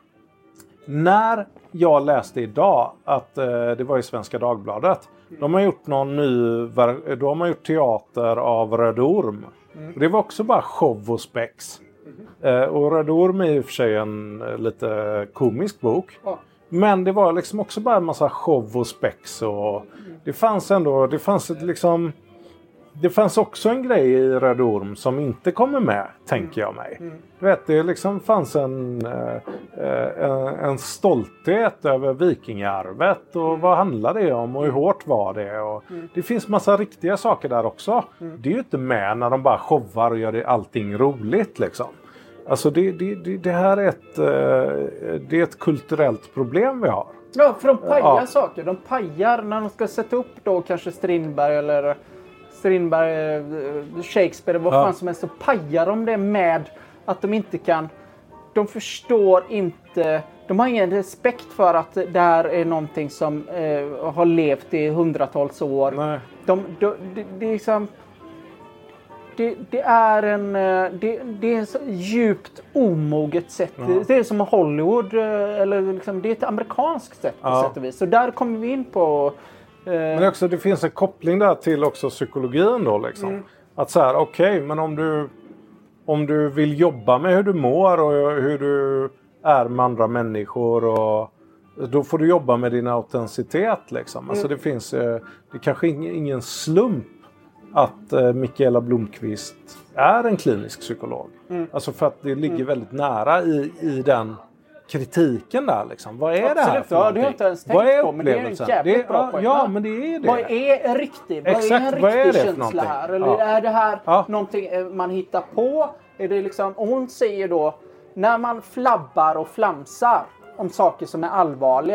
[SPEAKER 1] När jag läste idag att eh, det var i Svenska Dagbladet. Mm. De har gjort någon ny... Då har man gjort teater av Röd Orm. Mm. Och det var också bara show och spex. Mm. Eh, och Röd Orm är i och för sig en eh, lite komisk bok. Ja. Men det var liksom också bara en massa show och spex och det fanns ändå, det fanns ett liksom, det fanns också en grej i Röd Orm som inte kommer med, tänker jag mig. Mm. Du vet, det liksom fanns en, en, en stolthet över vikingarvet och vad handlade det om och hur hårt var det och mm. det finns massa riktiga saker där också. Mm. Det är ju inte med när de bara showar och gör allting roligt liksom. Alltså det, det, det, det här är ett, det är ett kulturellt problem vi har.
[SPEAKER 2] Ja, för de pajar ja. saker. De pajar när de ska sätta upp då kanske Strindberg eller Strindberg, Shakespeare, vad ja. fan som helst. Så pajar de det med att de inte kan, de förstår inte, de har ingen respekt för att det här är någonting som eh, har levt i hundratals år.
[SPEAKER 1] Nej.
[SPEAKER 2] De, de, det, det är liksom... Det, det är en det, det är ett djupt omoget sätt. Ja. Det är som Hollywood eller liksom, det är ett amerikanskt sätt på ja. sätt och vis. Så där kommer vi in på eh...
[SPEAKER 1] Men också det finns en koppling där till också psykologin då liksom. Mm. Att så här, okej, okay, men om du om du vill jobba med hur du mår och hur du är med andra människor och då får du jobba med din autenticitet liksom. Mm. Alltså det finns det är kanske ingen, ingen slump att eh, Mikaela Blomqvist är en klinisk psykolog. Mm. Alltså för att det ligger mm. väldigt nära i, i den kritiken där liksom. Vad är Absolut, det här för
[SPEAKER 2] ja, det har jag inte ens tänkt
[SPEAKER 1] vad är
[SPEAKER 2] på, men det är en jävligt
[SPEAKER 1] det är,
[SPEAKER 2] bra poäng.
[SPEAKER 1] Ja, men det är det.
[SPEAKER 2] Vad är riktigt? Vad
[SPEAKER 1] Exakt,
[SPEAKER 2] är en riktig
[SPEAKER 1] vad är det
[SPEAKER 2] känsla här? Eller ja. är det här ja. någonting man hittar på? Är det liksom, och hon säger då, när man flabbar och flamsar om saker som är allvarliga,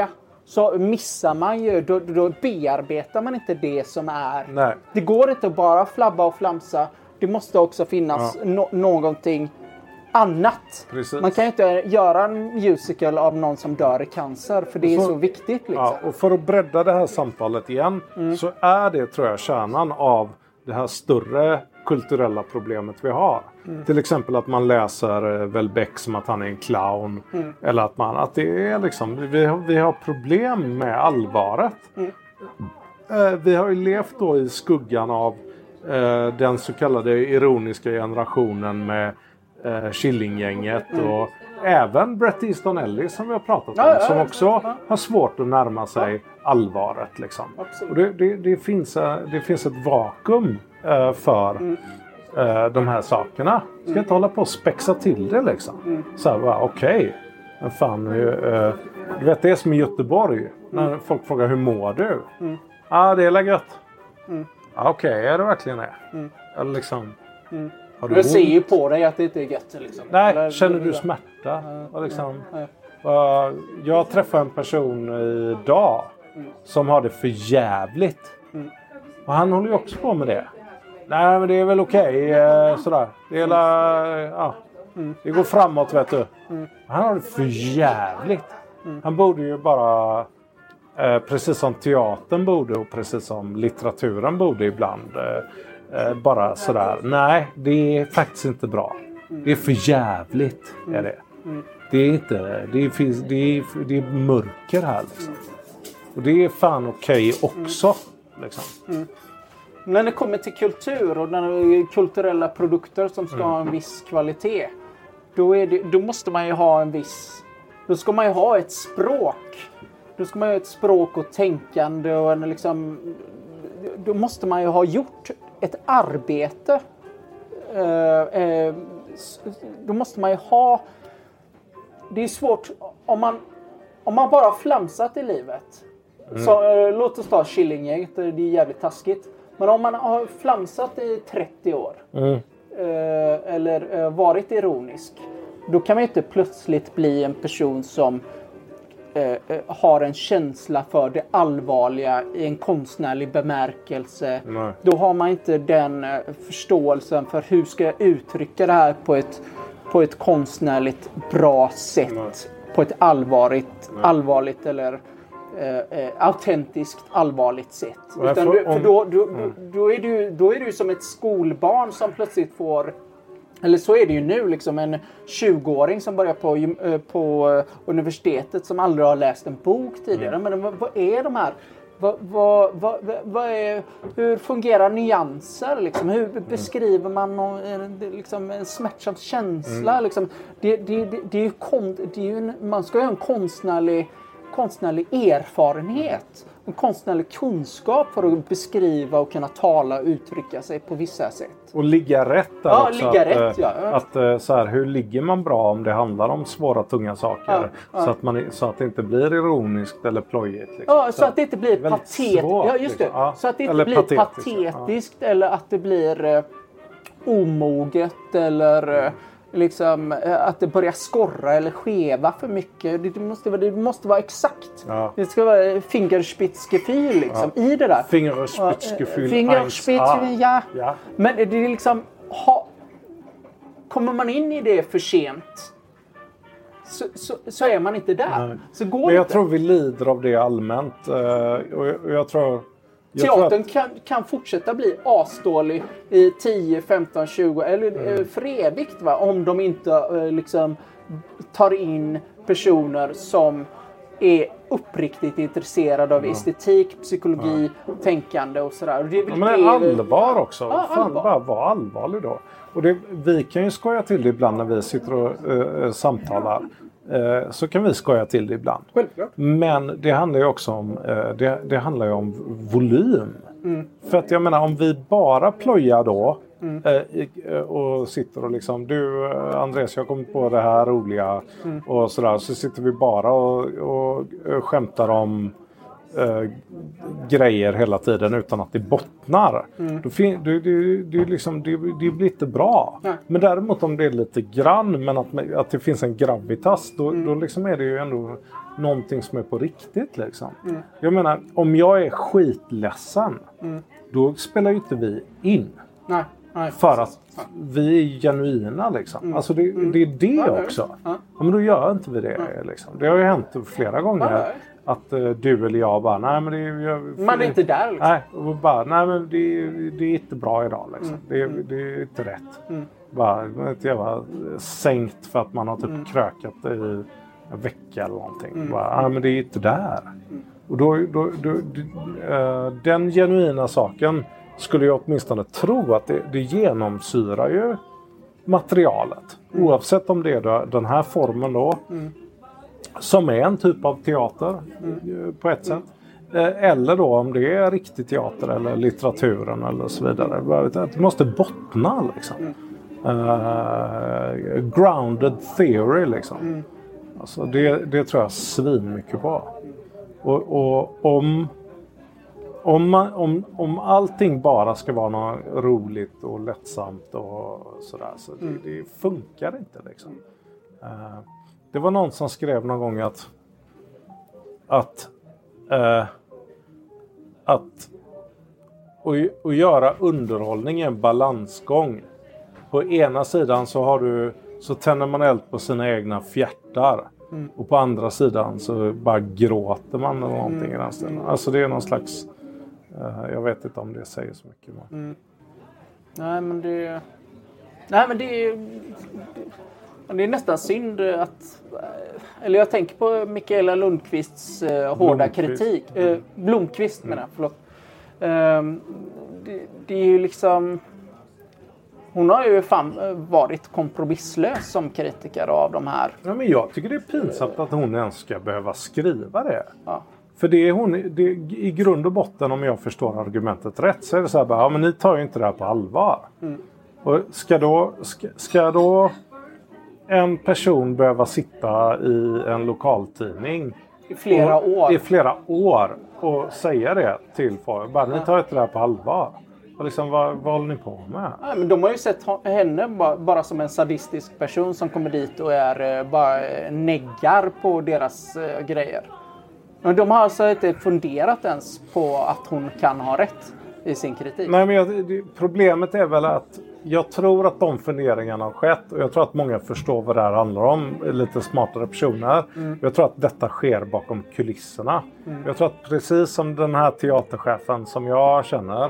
[SPEAKER 2] så missar man ju, då, då bearbetar man inte det som är.
[SPEAKER 1] Nej.
[SPEAKER 2] Det går inte att bara flabba och flamsa. Det måste också finnas
[SPEAKER 1] Ja.
[SPEAKER 2] no- någonting annat.
[SPEAKER 1] Precis.
[SPEAKER 2] Man kan ju inte göra en musical av någon som dör i cancer, för det är
[SPEAKER 1] så,
[SPEAKER 2] så viktigt liksom.
[SPEAKER 1] Ja, och för att bredda det här samtalet igen
[SPEAKER 2] Mm.
[SPEAKER 1] så är det, tror jag, kärnan av det här större kulturella problemet vi har.
[SPEAKER 2] Mm.
[SPEAKER 1] Till exempel att man läser eh, Welbeck som att han är en clown.
[SPEAKER 2] Mm.
[SPEAKER 1] Eller att man, att det är liksom, vi har, vi har problem med allvaret.
[SPEAKER 2] Mm.
[SPEAKER 1] Eh, vi har ju levt då i skuggan av eh, den så kallade ironiska generationen med eh, Killinggänget och även Bret Easton Ellis som vi har pratat om.
[SPEAKER 2] Ja, ja,
[SPEAKER 1] som
[SPEAKER 2] ja.
[SPEAKER 1] också
[SPEAKER 2] Ja.
[SPEAKER 1] har svårt att närma sig allvaret. Liksom.
[SPEAKER 2] Absolut.
[SPEAKER 1] Och det, det, det, finns, eh, det finns ett vakuum eh, för
[SPEAKER 2] Mm.
[SPEAKER 1] eh, de här sakerna. Ska inte hålla på och spexa till det liksom.
[SPEAKER 2] Mm.
[SPEAKER 1] Så här, va, okej. Men fan, eh, du vet det är som i Göteborg. När folk frågar hur mår du? Ja,
[SPEAKER 2] Mm.
[SPEAKER 1] ah, det är la gött.
[SPEAKER 2] Mm.
[SPEAKER 1] Ah, okej, är det verkligen det?
[SPEAKER 2] Mm.
[SPEAKER 1] Eller liksom...
[SPEAKER 2] Mm.
[SPEAKER 1] Har du
[SPEAKER 2] Du ser
[SPEAKER 1] ont?
[SPEAKER 2] ju på dig att det inte är gött liksom.
[SPEAKER 1] Nej,
[SPEAKER 2] Eller-
[SPEAKER 1] känner du smärta? Och liksom,
[SPEAKER 2] Nej.
[SPEAKER 1] uh, jag träffade en person idag som har det för jävligt.
[SPEAKER 2] Mm.
[SPEAKER 1] Och han håller ju också på med det. Nej, men det är väl okej. eh, sådär. Det, är la, ja,
[SPEAKER 2] Mm.
[SPEAKER 1] det går framåt, vet du. Han har det för jävligt.
[SPEAKER 2] Mm.
[SPEAKER 1] Han borde ju bara... Eh, precis som teatern borde och precis som litteraturen borde ibland. Eh, eh, bara sådär. Nej, det är faktiskt inte bra. Det är för jävligt. Är det. Det är inte... Det finns, det är, det är mörker här liksom. Och det är fan okej också. Liksom.
[SPEAKER 2] När det kommer till kultur och när det är kulturella produkter som ska ha en viss kvalitet. Då, är det, då måste man ju ha en viss... Då ska man ju ha ett språk. Då ska man ju ha ett språk och tänkande och en liksom... Då måste man ju ha gjort ett arbete. Eh, eh, s- då måste man ju ha... Det är svårt om man, om man bara har flamsat i livet. Så, eh, låt oss ta Killinggänget, det är jävligt taskigt. Men om man har flamsat i trettio år.
[SPEAKER 1] Mm.
[SPEAKER 2] Eh, eller eh, varit ironisk. Då kan man ju inte plötsligt bli en person som eh, eh, har en känsla för det allvarliga i en konstnärlig bemärkelse.
[SPEAKER 1] Nej.
[SPEAKER 2] Då har man inte den eh, förståelsen för hur ska jag uttrycka det här på ett, på ett konstnärligt bra sätt.
[SPEAKER 1] Nej.
[SPEAKER 2] På ett allvarligt, allvarligt eller eh, eh, autentiskt allvarligt sätt.
[SPEAKER 1] Och jag
[SPEAKER 2] Utan
[SPEAKER 1] får-
[SPEAKER 2] du, för
[SPEAKER 1] om-
[SPEAKER 2] då, då, då, då, är du, då är du som ett skolbarn som plötsligt får... Eller så är det ju nu, liksom en tjugoåring som börjar på, gym- eh, på eh, universitetet som aldrig har läst en bok tidigare. Men vad, vad är de här? Vad, vad, vad, vad är, hur fungerar nyanser? Liksom? Hur beskriver man någon, eh, liksom en smärtsam känsla? Liksom? Det, det, det, det är ju kon, det är ju en, man ska ju ha en konstnärlig, konstnärlig erfarenhet. En konstnärlig kunskap för att beskriva och kunna tala och uttrycka sig på vissa sätt.
[SPEAKER 1] Och ligga rätt där
[SPEAKER 2] Ja,
[SPEAKER 1] också.
[SPEAKER 2] ligga
[SPEAKER 1] att,
[SPEAKER 2] rätt,
[SPEAKER 1] eh,
[SPEAKER 2] ja.
[SPEAKER 1] Att eh, så här, hur ligger man bra om det handlar om svåra, tunga saker?
[SPEAKER 2] Ja, ja.
[SPEAKER 1] Så, att man, så att det inte blir ironiskt eller plojigt. Liksom.
[SPEAKER 2] Ja, så att det inte blir
[SPEAKER 1] väldigt
[SPEAKER 2] patetiskt.
[SPEAKER 1] svårt,
[SPEAKER 2] Ja, just det.
[SPEAKER 1] liksom. Ja.
[SPEAKER 2] Så att det inte
[SPEAKER 1] Eller
[SPEAKER 2] blir
[SPEAKER 1] patetiskt,
[SPEAKER 2] patetiskt, eller att det blir eh, omoget eller eh, liksom eh, att det börjar skorra eller skeva för mycket. Det, det, måste, vara- det måste vara exakt.
[SPEAKER 1] Ja.
[SPEAKER 2] Det ska vara fingerspitzgefühl liksom i det där.
[SPEAKER 1] Fingerspitzgefühl.
[SPEAKER 2] Fingerspitzgefühl, ja.
[SPEAKER 1] Ja.
[SPEAKER 2] Men det är liksom... Ha, kommer man in i det för sent så, så, så är man inte där.
[SPEAKER 1] Nej.
[SPEAKER 2] Så går
[SPEAKER 1] Men jag
[SPEAKER 2] inte.
[SPEAKER 1] tror vi lider av det allmänt. eh, Och jag, och jag tror... Jag tror
[SPEAKER 2] Teatern
[SPEAKER 1] att,
[SPEAKER 2] kan, kan fortsätta bli asdålig i tio, femton, tjugo eller mm. för evigt, va? Om de inte eh, liksom tar in personer som är uppriktigt intresserade av estetik, psykologi, tänkande och sådär. Och det är väl
[SPEAKER 1] ja, men
[SPEAKER 2] det-
[SPEAKER 1] allvar också.
[SPEAKER 2] Ja,
[SPEAKER 1] Fan,
[SPEAKER 2] allvar.
[SPEAKER 1] bara var allvarlig då. Och det, vi kan ju skoja till det ibland när vi sitter och uh, samtalar. Uh, så kan vi skoja till det ibland.
[SPEAKER 2] Självklart.
[SPEAKER 1] Men det handlar ju också om, uh, det, det handlar ju om volym.
[SPEAKER 2] Mm.
[SPEAKER 1] För att jag menar, om vi bara plöjar då mm. uh, i- uh, och sitter och liksom, du uh, Andreas, jag har kommit på det här roliga
[SPEAKER 2] Mm.
[SPEAKER 1] och sådär. Så sitter vi bara och, och uh, skämtar om äh, grejer hela tiden utan att det bottnar. Mm. Då fin- det, det, det, liksom, det, det blir inte bra. Mm. Men däremot om det är lite grann men att, att det finns en gravitas då, mm. då liksom är det ju ändå någonting som är på riktigt. Liksom. Mm. Jag menar, om jag är skitledsen mm. då spelar ju inte vi in.
[SPEAKER 2] Nej. Nej,
[SPEAKER 1] för att vi är genuina liksom. Mm. Alltså det, det är det ja, också. Ja. Ja, men då gör inte vi det ja. liksom. Det har ju hänt flera gånger ja, att uh, du eller jag bara nej men det jag,
[SPEAKER 2] man är inte där liksom.
[SPEAKER 1] Nej, och bara nej men det, det är inte bra idag liksom. Mm. Det, mm. det är inte rätt. Mm. Bara inte jag var sänkt för att man har typ mm. krökat i en vecka eller någonting. Mm. Bara, nej men det är inte där. Mm. Och då, då, då, då uh, den genuina saken skulle jag åtminstone tro att det, det genomsyrar ju materialet. Mm. Oavsett om det är den här formen då. Mm. Som är en typ av teater mm. på ett sätt. Mm. Eller då om det är riktig teater eller litteraturen eller så vidare. Det måste bottna liksom. Mm. Uh, grounded theory liksom. Mm. Alltså det, det tror jag svin mycket på. Och, och om... Om, man, om, om allting bara ska vara något roligt och lättsamt och sådär så det, mm. det funkar inte liksom. Uh, det var någon som skrev någon gång att att uh, att och, och göra underhållning är en balansgång. På ena sidan så har du så tänder man eld på sina egna fjärtar. Mm. Och på andra sidan så bara gråter man eller någonting mm. i den ställen. Alltså det är någon slags Uh, jag vet inte om det säger så mycket. Men... Mm.
[SPEAKER 2] Nej men det... Nej men det är... Det är nästan synd att... Eller jag tänker på Mikaela Lundqvists uh, hårda Blomqvist. kritik. Uh, Blomqvist mm. menar jag, förlåt. Uh, det, det är ju liksom... Hon har ju fan varit kompromisslös som kritiker av de här.
[SPEAKER 1] Ja men jag tycker det är pinsamt att hon ens ska behöva skriva det.
[SPEAKER 2] Ja.
[SPEAKER 1] För det är hon, det, i grund och botten om jag förstår argumentet rätt så är det så här bara, ja men ni tar ju inte det här på allvar. Mm. Och ska då, ska, ska då en person behöva sitta i en lokaltidning
[SPEAKER 2] i flera
[SPEAKER 1] och,
[SPEAKER 2] år
[SPEAKER 1] i flera år och säga det till folk, bara ni tar inte det här på allvar. Och liksom, vad, vad håller ni på med?
[SPEAKER 2] Ja, men de har ju sett henne bara, bara som en sadistisk person som kommer dit och är bara neggar på deras uh, grejer. Men de har alltså inte funderat ens på att hon kan ha rätt i sin kritik.
[SPEAKER 1] Nej, men jag, det, problemet är väl att jag tror att de funderingarna har skett. Och jag tror att många förstår vad det här handlar om. Lite smartare personer. Mm. Jag tror att detta sker bakom kulisserna. Mm. Jag tror att precis som den här teaterchefen som jag känner.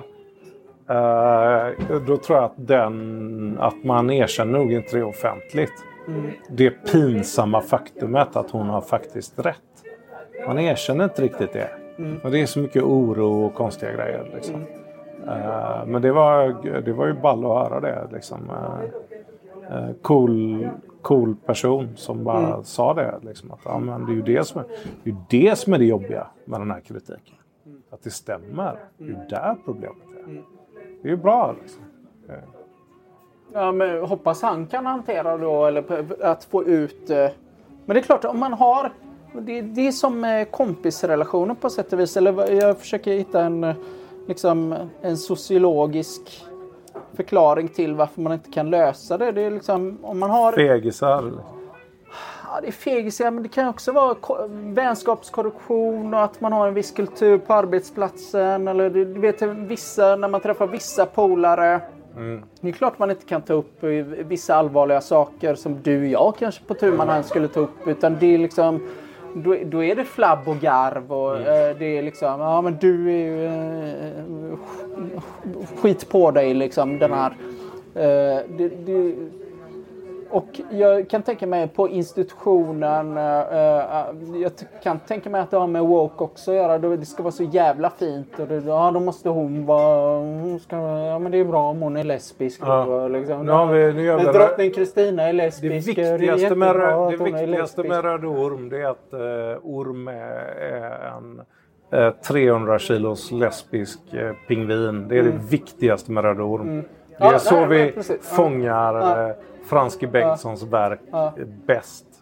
[SPEAKER 1] Eh, då tror jag att, den, att man erkänner nog inte det offentligt. Mm. Det pinsamma faktumet att hon har faktiskt rätt. Man erkänner inte riktigt det. Mm. Men det är så mycket oro och konstiga grejer. Liksom. Mm. Uh, men det var, det var ju ball att höra det. Liksom. Uh, uh, cool, cool person som bara mm. sa det. Liksom, att, ja, men det är ju det som är, det är det som är det jobbiga med den här kritiken. Mm. Att det stämmer. Det är ju där problemet är. Mm. Det är ju bra. Liksom. Uh.
[SPEAKER 2] Ja, men hoppas han kan hantera då. Eller att få ut... Uh, men det är klart, om man har... Det, det är som kompisrelationer på sätt och vis. Eller jag försöker hitta en, liksom, en sociologisk förklaring till varför man inte kan lösa det. Det är liksom, om man har...
[SPEAKER 1] Fegisar.
[SPEAKER 2] Ja, det är fegisar, men det kan också vara vänskapskorruption och att man har en viss kultur på arbetsplatsen. Eller du vet, vissa, när man träffar vissa polare. Mm. Det är klart man inte kan ta upp vissa allvarliga saker som du och jag kanske på tur man hand skulle ta upp. Utan det är liksom... Då, då är det flabb och garv och mm. eh, det är liksom, ja men du är ju eh, skit på dig liksom den här. Eh, det, det, och jag kan tänka mig på institutionen, eh, jag kan tänka mig att det har med woke också att göra. Det ska vara så jävla fint och det, ja då måste hon vara, hon ska, ja men det är bra om hon är lesbisk.
[SPEAKER 1] Ja.
[SPEAKER 2] Och, liksom,
[SPEAKER 1] nu har vi, nu gör vi
[SPEAKER 2] drottning Kristina är lesbisk.
[SPEAKER 1] Det viktigaste, med, det viktigaste med röd orm det är att uh, orm är en uh, trehundra kilos lesbisk uh, pingvin. Det är mm. det viktigaste med röd orm. Mm. Det är ja, så nej, vi nej, fångar ja. uh, Franske Bengtssons ja. verk ja. bäst.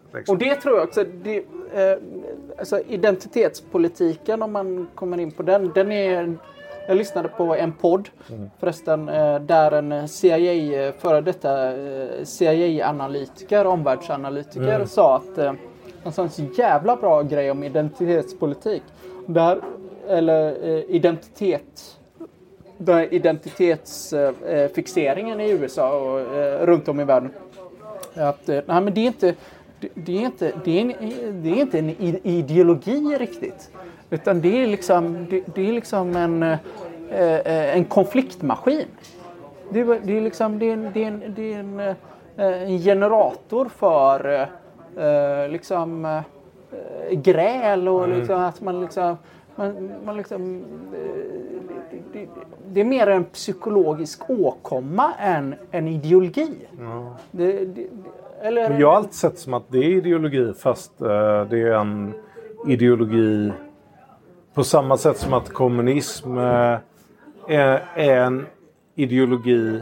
[SPEAKER 1] Liksom.
[SPEAKER 2] Och det tror jag också, det, eh, alltså identitetspolitiken om man kommer in på den, den är, jag lyssnade på en podd mm. förresten eh, där en C I A, före detta eh, C I A-analytiker, omvärldsanalytiker mm. sa att eh, en sån jävla bra grej om identitetspolitik, där, eller eh, identitet, där identitetsfixeringen eh, i U S A och eh, runt om i världen. Att, eh, nej, men det är inte det, det är inte det är, en, det är inte en ideologi riktigt, utan det är liksom det, det är liksom en eh, en konfliktmaskin. Det, det är liksom det är en, det är en, det är en, en generator för eh, liksom eh, gräl och mm. liksom att man liksom man, man liksom eh, det, det, det är mer en psykologisk åkomma än en ideologi.
[SPEAKER 1] Ja.
[SPEAKER 2] Det, det, eller,
[SPEAKER 1] Men jag har alltid sett som att det är ideologi, fast uh, det är en ideologi på samma sätt som att kommunism uh, är, är en ideologi.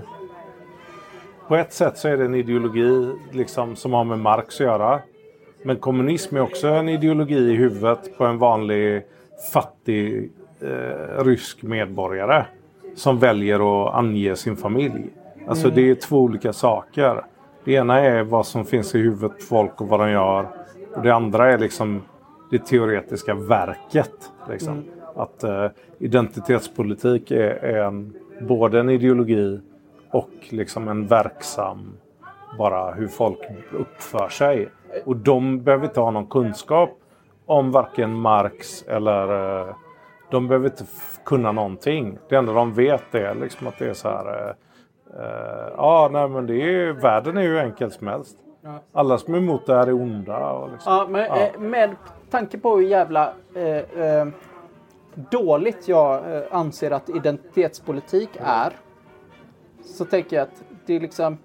[SPEAKER 1] På ett sätt så är det en ideologi liksom, som har med Marx att göra. Men kommunism är också en ideologi i huvudet på en vanlig fattig uh, rysk medborgare som väljer att ange sin familj. Alltså mm. det är två olika saker. Det ena är vad som finns i huvudet på folk och vad de gör. Och det andra är liksom det teoretiska verket. Liksom. Mm. Att uh, identitetspolitik är, är en, både en ideologi och liksom en verksam, bara hur folk uppför sig. Och de behöver inte ha någon kunskap om varken Marx eller... Uh, de behöver inte f- kunna någonting. Det enda de vet är liksom att det är så här... Uh, Ja, uh, ah, nej men det är, världen är ju enkelt som helst. Ja. Alla som är emot det här är onda. Och liksom.
[SPEAKER 2] Ja, men ja. Eh, med tanke på hur jävla eh, eh, dåligt jag eh, anser att identitetspolitik är, så tänker jag att det är liksom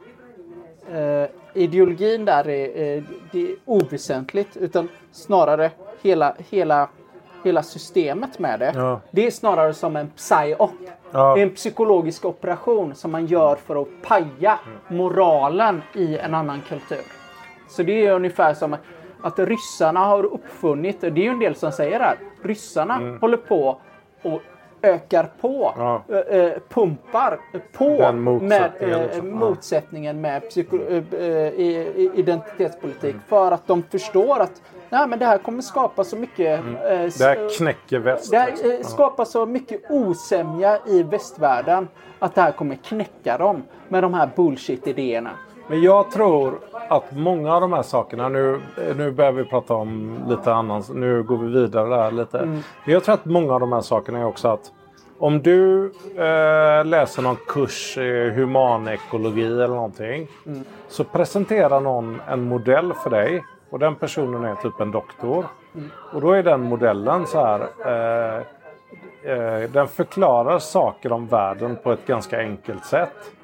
[SPEAKER 2] eh, ideologin där är, eh, det är oväsentligt, utan snarare hela, hela, hela systemet med det. Ja. Det är snarare som en psyop. Ja. Det är en psykologisk operation som man gör för att paja moralen i en annan kultur. Så det är ungefär som att ryssarna har uppfunnit, det är ju en del som säger det här, ryssarna mm. håller på och ökar på, ja. äh, pumpar på med äh, motsättningen med psyko- äh, identitetspolitik mm. för att de förstår att nej, men det här kommer skapa så mycket... Mm. Äh,
[SPEAKER 1] det här knäcker väst.
[SPEAKER 2] Det här äh, skapar så mycket osämja i västvärlden att det här kommer knäcka dem med de här bullshit-idéerna.
[SPEAKER 1] Men jag tror att många av de här sakerna, nu, nu börjar vi prata om lite annat, nu går vi vidare där lite. Mm. Men jag tror att många av de här sakerna är också att om du äh, läser någon kurs i humanekologi eller någonting mm. så presenterar någon en modell för dig. Och den personen är typ en doktor. Mm. Och då är den modellen så här. Eh, eh, den förklarar saker om världen på ett ganska enkelt sätt.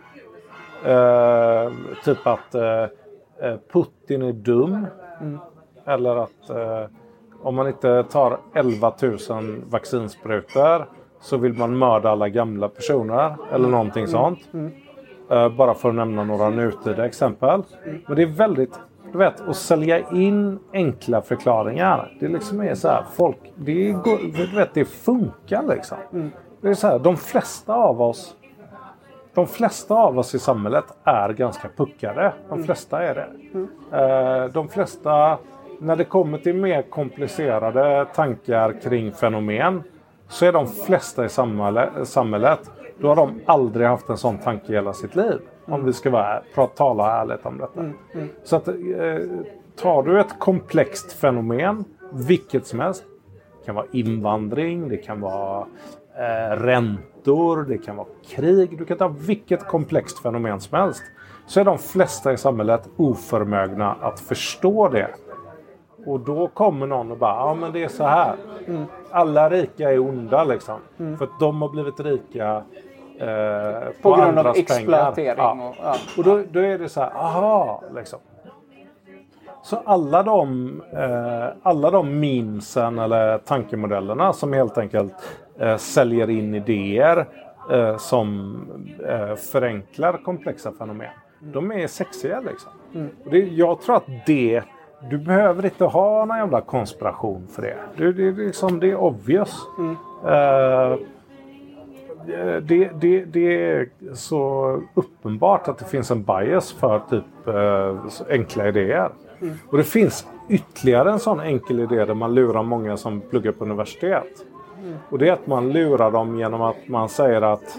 [SPEAKER 1] Eh, typ att eh, Putin är dum. Mm. Eller att eh, om man inte tar elva tusen vaccinsprutor så vill man mörda alla gamla personer. Eller någonting mm. sånt. Mm. Eh, bara för att nämna några nutida exempel. Mm. Men det är väldigt... Du vet, att sälja in enkla förklaringar. Det liksom är så här, folk, det, går, du vet, det funkar liksom. Mm. Det är så här, de flesta av oss, de flesta av oss i samhället är ganska puckade. De mm. flesta är det. Mm. Eh, de flesta, när det kommer till mer komplicerade tankar kring fenomen, så är de flesta i samhället, samhället då har de aldrig haft en sån tanke i hela sitt liv. Om vi ska vara, prata, tala ärligt om detta. Mm, mm. Så att, eh, tar du ett komplext fenomen, vilket som helst. Det kan vara invandring, det kan vara eh, räntor, det kan vara krig. Du kan ta vilket komplext fenomen som helst. Så är de flesta i samhället oförmögna att förstå det. Och då kommer någon och bara, ja men det är så här. Mm. Alla rika är onda liksom. Mm. För att de har blivit rika... Eh, på, på grund av exploatering. Ja. Och, ja. och då, då är det så här, aha, liksom. Så alla de, eh, alla de memesen eller tankemodellerna som helt enkelt eh, säljer in idéer eh, som eh, förenklar komplexa fenomen. Mm. De är sexiga liksom. Mm. Och det, jag tror att det du behöver inte ha någon jävla konspiration för det. Det, det, det, är, liksom, det är obvious. Mm. Uh, det, det, det är så uppenbart att det finns en bias för typ uh, enkla idéer. Mm. Och det finns ytterligare en sån enkel idé där man lurar många som pluggar på universitet. Mm. Och det är att man lurar dem genom att man säger att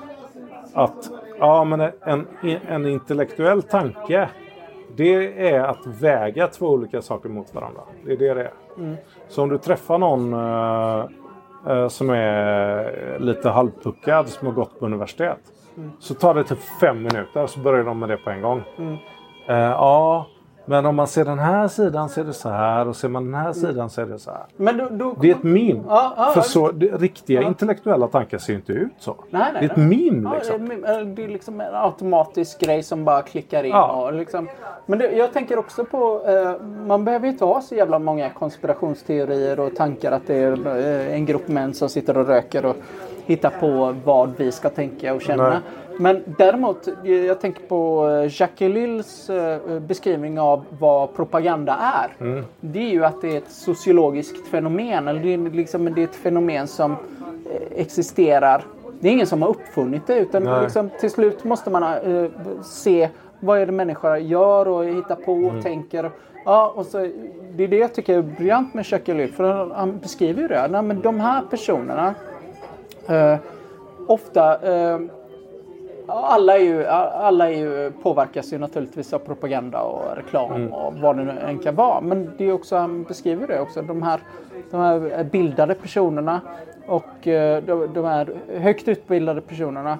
[SPEAKER 1] att ja, men en, en intellektuell tanke, det är att väga två olika saker mot varandra. Det är det det är. Mm. Så om du träffar någon uh, uh, som är lite halvpuckad, som har gått på universitet, mm. så tar det typ fem minuter så börjar de med det på en gång. Mm. Uh, ja, men om man ser den här sidan så är det så här, och ser man den här sidan så är det så här. Men då, då... Det är ett meme. Ja, ja, för så, det, riktiga ja. intellektuella tankar ser inte ut så. Nej, nej, det är ett meme liksom.
[SPEAKER 2] Ja, det är liksom en automatisk grej som bara klickar in. Ja. Och liksom. Men det, jag tänker också på, eh, man behöver inte ha så jävla många konspirationsteorier och tankar att det är eh, en grupp män som sitter och röker och hittar på vad vi ska tänka och känna. Nej. Men däremot, jag tänker på Jacques Ellul's beskrivning av vad propaganda är. Mm. Det är ju att det är ett sociologiskt fenomen. Eller det är, liksom, det är ett fenomen som existerar. Det är ingen som har uppfunnit det. Utan liksom, till slut måste man uh, se vad är det människor gör och hittar på och mm. tänker. Ja, och så, det är det jag tycker är briljant med Jacques Ellul. För han beskriver ju det. Nej, men de här personerna uh, ofta... Uh, Alla, är ju, alla är ju, påverkas ju naturligtvis av propaganda och reklam mm. och vad det nu än kan vara. Men det är också, han beskriver det också, de här, de här bildade personerna och de, de här högt utbildade personerna,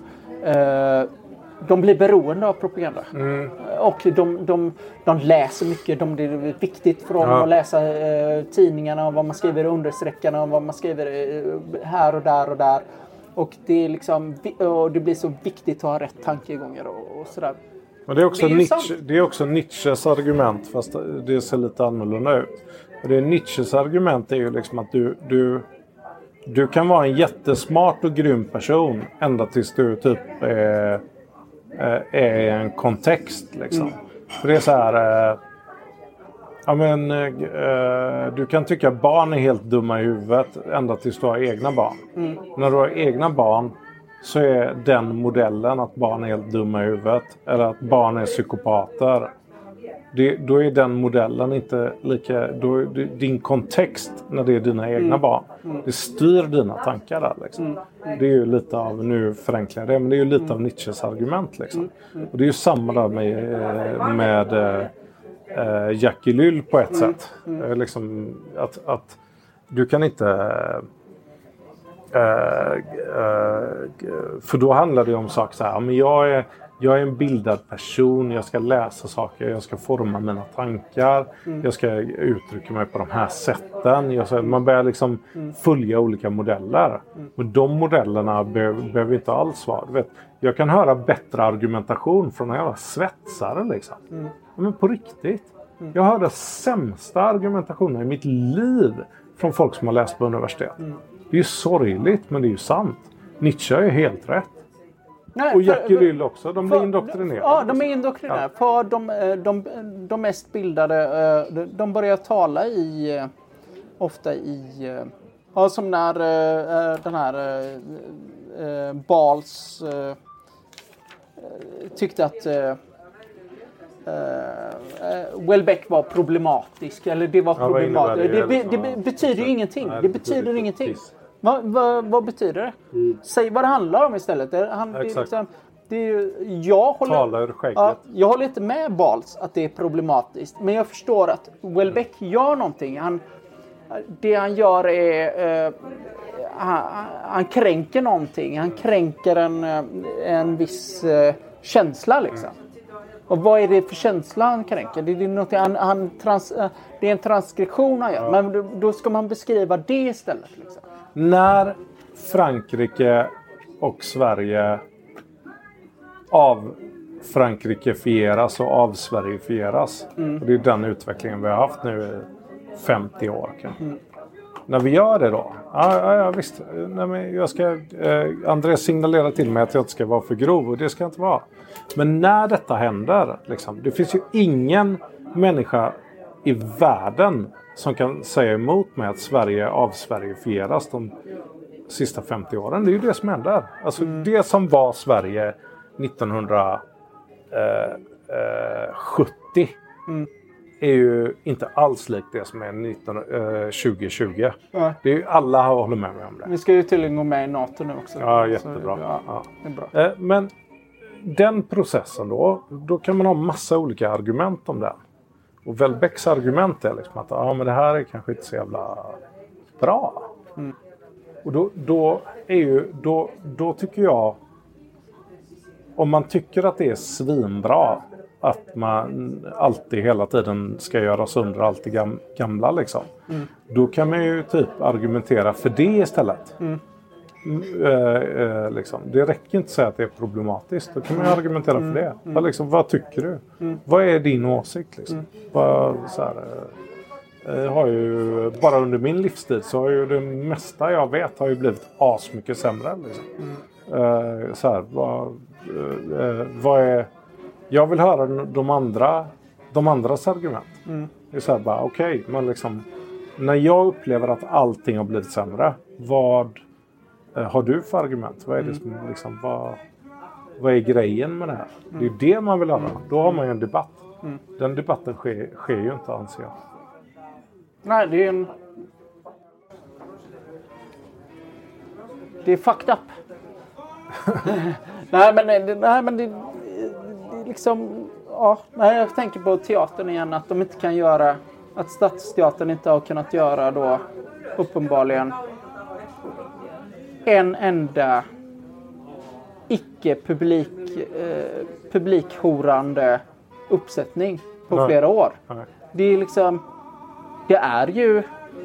[SPEAKER 2] de blir beroende av propaganda. Mm. Och de, de, de läser mycket, de, det är viktigt för dem ja. att läsa tidningarna och vad man skriver i understreckarna och vad man skriver här och där och där. Och det, är liksom, och det blir så viktigt att ha rätt tankegångar och, och sådär.
[SPEAKER 1] Men det är också, det är Nietzsche, det är också Nietzsches argument, fast det ser lite annorlunda ut. Och det är Nietzsches argument är ju liksom att du, du, du kan vara en jättesmart och grym person ända tills du typ är, är i en kontext. Liksom. Mm. För det är så här... Ja, men, eh, du kan tycka att barn är helt dumma i huvudet ända tills du har egna barn. Mm. När du har egna barn så är den modellen att barn är helt dumma i huvudet. Eller att barn är psykopater. Det, då är den modellen inte lika... Då, din kontext när det är dina egna mm. barn. Mm. Det styr dina tankar där. Liksom. Mm. Mm. Det är ju lite av... Nu förenklar jag det. Men det är ju lite mm. av Nietzsches argument. Liksom. Mm. Mm. Och det är ju samma där med... med Uh, Jacques Ellul på ett mm. sätt. Mm. Uh, liksom att, att du kan inte... Uh, uh, för då handlar det om saker så här. Men jag är, jag är en bildad person. Jag ska läsa saker. Jag ska forma mina tankar. Mm. Jag ska uttrycka mig på de här sätten. Jag ska, man börjar liksom mm. följa olika modeller. Mm. Men de modellerna be- behöver inte alls vara. Du vet, jag kan höra bättre argumentation från en jävla svetsare liksom. Mm. Men på riktigt. Mm. Jag hörde sämsta argumentationen i mitt liv från folk som har läst på universitet. Mm. Det är ju sorgligt, men det är ju sant. Nietzsche är helt rätt. Nej, och Jacques Ellul också. De blir indoktrinerade.
[SPEAKER 2] Ja, de är indoktrinerade. Ja. För de, de, de mest bildade, de börjar tala i, ofta i, ja, som när den här Bals tyckte att Uh, Welbeck var problematisk eller det var problematiskt. Ja, det, det, det betyder ju ingenting. Nej, det betyder, betyder ingenting. Vad, vad, vad betyder det? Mm. Säg vad det handlar om istället. Det, han, det, liksom, det är, jag, håller, ja, jag håller inte med Bals att det är problematiskt. Men jag förstår att Welbeck mm. gör någonting. Han, det han gör är uh, han, han kränker någonting. Han kränker en, en viss uh, känsla liksom. Mm. Och vad är det för känsla han kränker? Det är, något, han, han trans, det är en transkription han gör. Ja. Men då, då ska man beskriva det istället. Liksom.
[SPEAKER 1] När Frankrike och Sverige av Frankrikefieras och av Sverigefieras. Mm. Och det är den utvecklingen vi har haft nu i femtio år. Mm. När vi gör det då? Ja, ja, ja visst. Nej, men jag ska, eh, Andreas signalerar till mig att jag inte ska vara för grov. Och det ska jag inte vara. Men när detta händer. Liksom, det finns ju ingen människa i världen som kan säga emot mig att Sverige avsverifieras de sista femtio åren. Det är ju det som händer. Alltså mm. det som var Sverige nittonhundrasjuttio mm. är ju inte alls likt det som är nitton, eh, tjugo tjugo. Ja. Det är ju, alla håller med mig om det.
[SPEAKER 2] Vi ska ju tydligen gå med i NATO nu också.
[SPEAKER 1] Ja, jättebra. Så, ja,
[SPEAKER 2] ja. Det är bra.
[SPEAKER 1] Eh, men den processen då, då kan man ha massa olika argument om den. Och Welbecks argument är liksom att ja, men det här är kanske inte så jävla bra. Mm. Och då, då, är ju, då, då tycker jag, om man tycker att det är svinbra att man alltid hela tiden ska göra sönder allt det gam, gamla liksom. Mm. Då kan man ju typ argumentera för det istället. Mm. Mm, eh, eh, liksom. Det räcker inte att säga att det är problematiskt. Då kan man ju argumentera mm. för det. Mm. Vad, liksom, vad tycker du? Mm. Vad är din åsikt? Liksom? Mm. Vad, så här, eh, har ju, bara under min livstid så har ju det mesta jag vet har ju blivit asmycket sämre. Liksom. Mm. Eh, så här, vad, eh, vad är... Jag vill höra de andra, de andras argument. Mm. Det är så här bara, okej, okay, men liksom, när jag upplever att allting har blivit sämre, vad eh, har du för argument? Vad är det som, liksom, vad, vad är grejen med det här? Mm. Det är det man vill höra. Mm. Då har man ju en debatt. Mm. Den debatten sker, sker ju inte, anser jag.
[SPEAKER 2] Nej, det är en... Det är fucked up. nej, men, nej, men det... Liksom, ja, nej, jag tänker på teatern igen, att de inte kan göra, att Stadsteatern inte har kunnat göra då uppenbarligen en enda icke-publik eh, publikhorande uppsättning på nej. flera år. Nej. Det är liksom, det är ju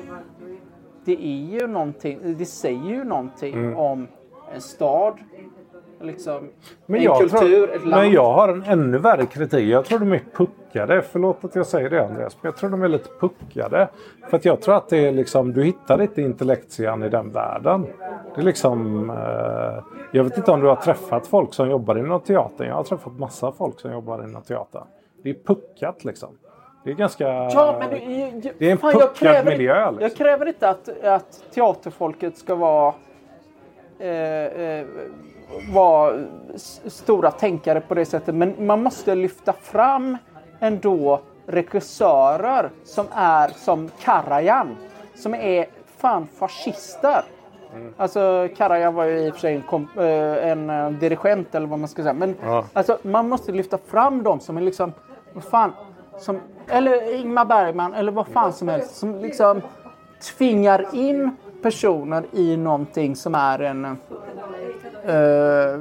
[SPEAKER 2] det är ju någonting, det säger ju någonting mm. om en stad. Liksom,
[SPEAKER 1] men,
[SPEAKER 2] en
[SPEAKER 1] jag
[SPEAKER 2] kultur,
[SPEAKER 1] tror,
[SPEAKER 2] ett land.
[SPEAKER 1] Men jag har en ännu värre kritik. Jag tror de är puckade. Förlåt att jag säger det, Andreas. Men jag tror de är lite puckade. För att jag tror att det är liksom, du hittar inte intellektian i den världen. Det är liksom... Eh, jag vet inte om du har träffat folk som jobbar inom teatern. Jag har träffat massa folk som jobbar inom teatern. Det är puckat liksom. Det är ganska...
[SPEAKER 2] Ja, men det, jag,
[SPEAKER 1] det är en
[SPEAKER 2] fan,
[SPEAKER 1] puckad
[SPEAKER 2] jag kräver,
[SPEAKER 1] miljö. Liksom.
[SPEAKER 2] Jag kräver inte att, att teaterfolket ska vara... Eh, eh, var stora tänkare på det sättet, men man måste lyfta fram ändå regissörer som är som Karajan, som är fan fascister. Mm. Alltså Karajan var ju i och för sig en, kom, en, en dirigent eller vad man ska säga, men ja. Alltså man måste lyfta fram dem som är liksom, vad fan, som, eller Ingmar Bergman eller vad fan som helst, som liksom tvingar in personer i någonting som är en Uh, uh,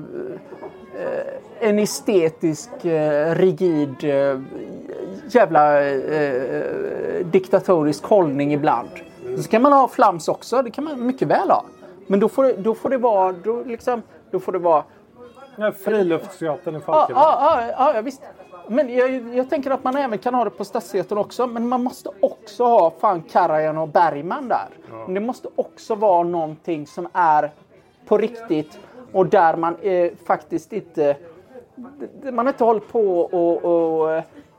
[SPEAKER 2] en estetisk, uh, rigid, uh, jävla uh, diktatorisk hållning ibland. Mm. Så kan man ha flams också, det kan man mycket väl ha. Men då får det, då får det vara, då liksom, då får det vara...
[SPEAKER 1] Ja, Friluftsteatern i Falkenberg.
[SPEAKER 2] Ja, ja, ja, ja, visst. Men jag, jag tänker att man även kan ha det på Stadsteatern också. Men man måste också ha fan Karajan och Bergman där. Ja. Men det måste också vara någonting som är på riktigt. Och där man eh, faktiskt inte... Man inte håller på och, och,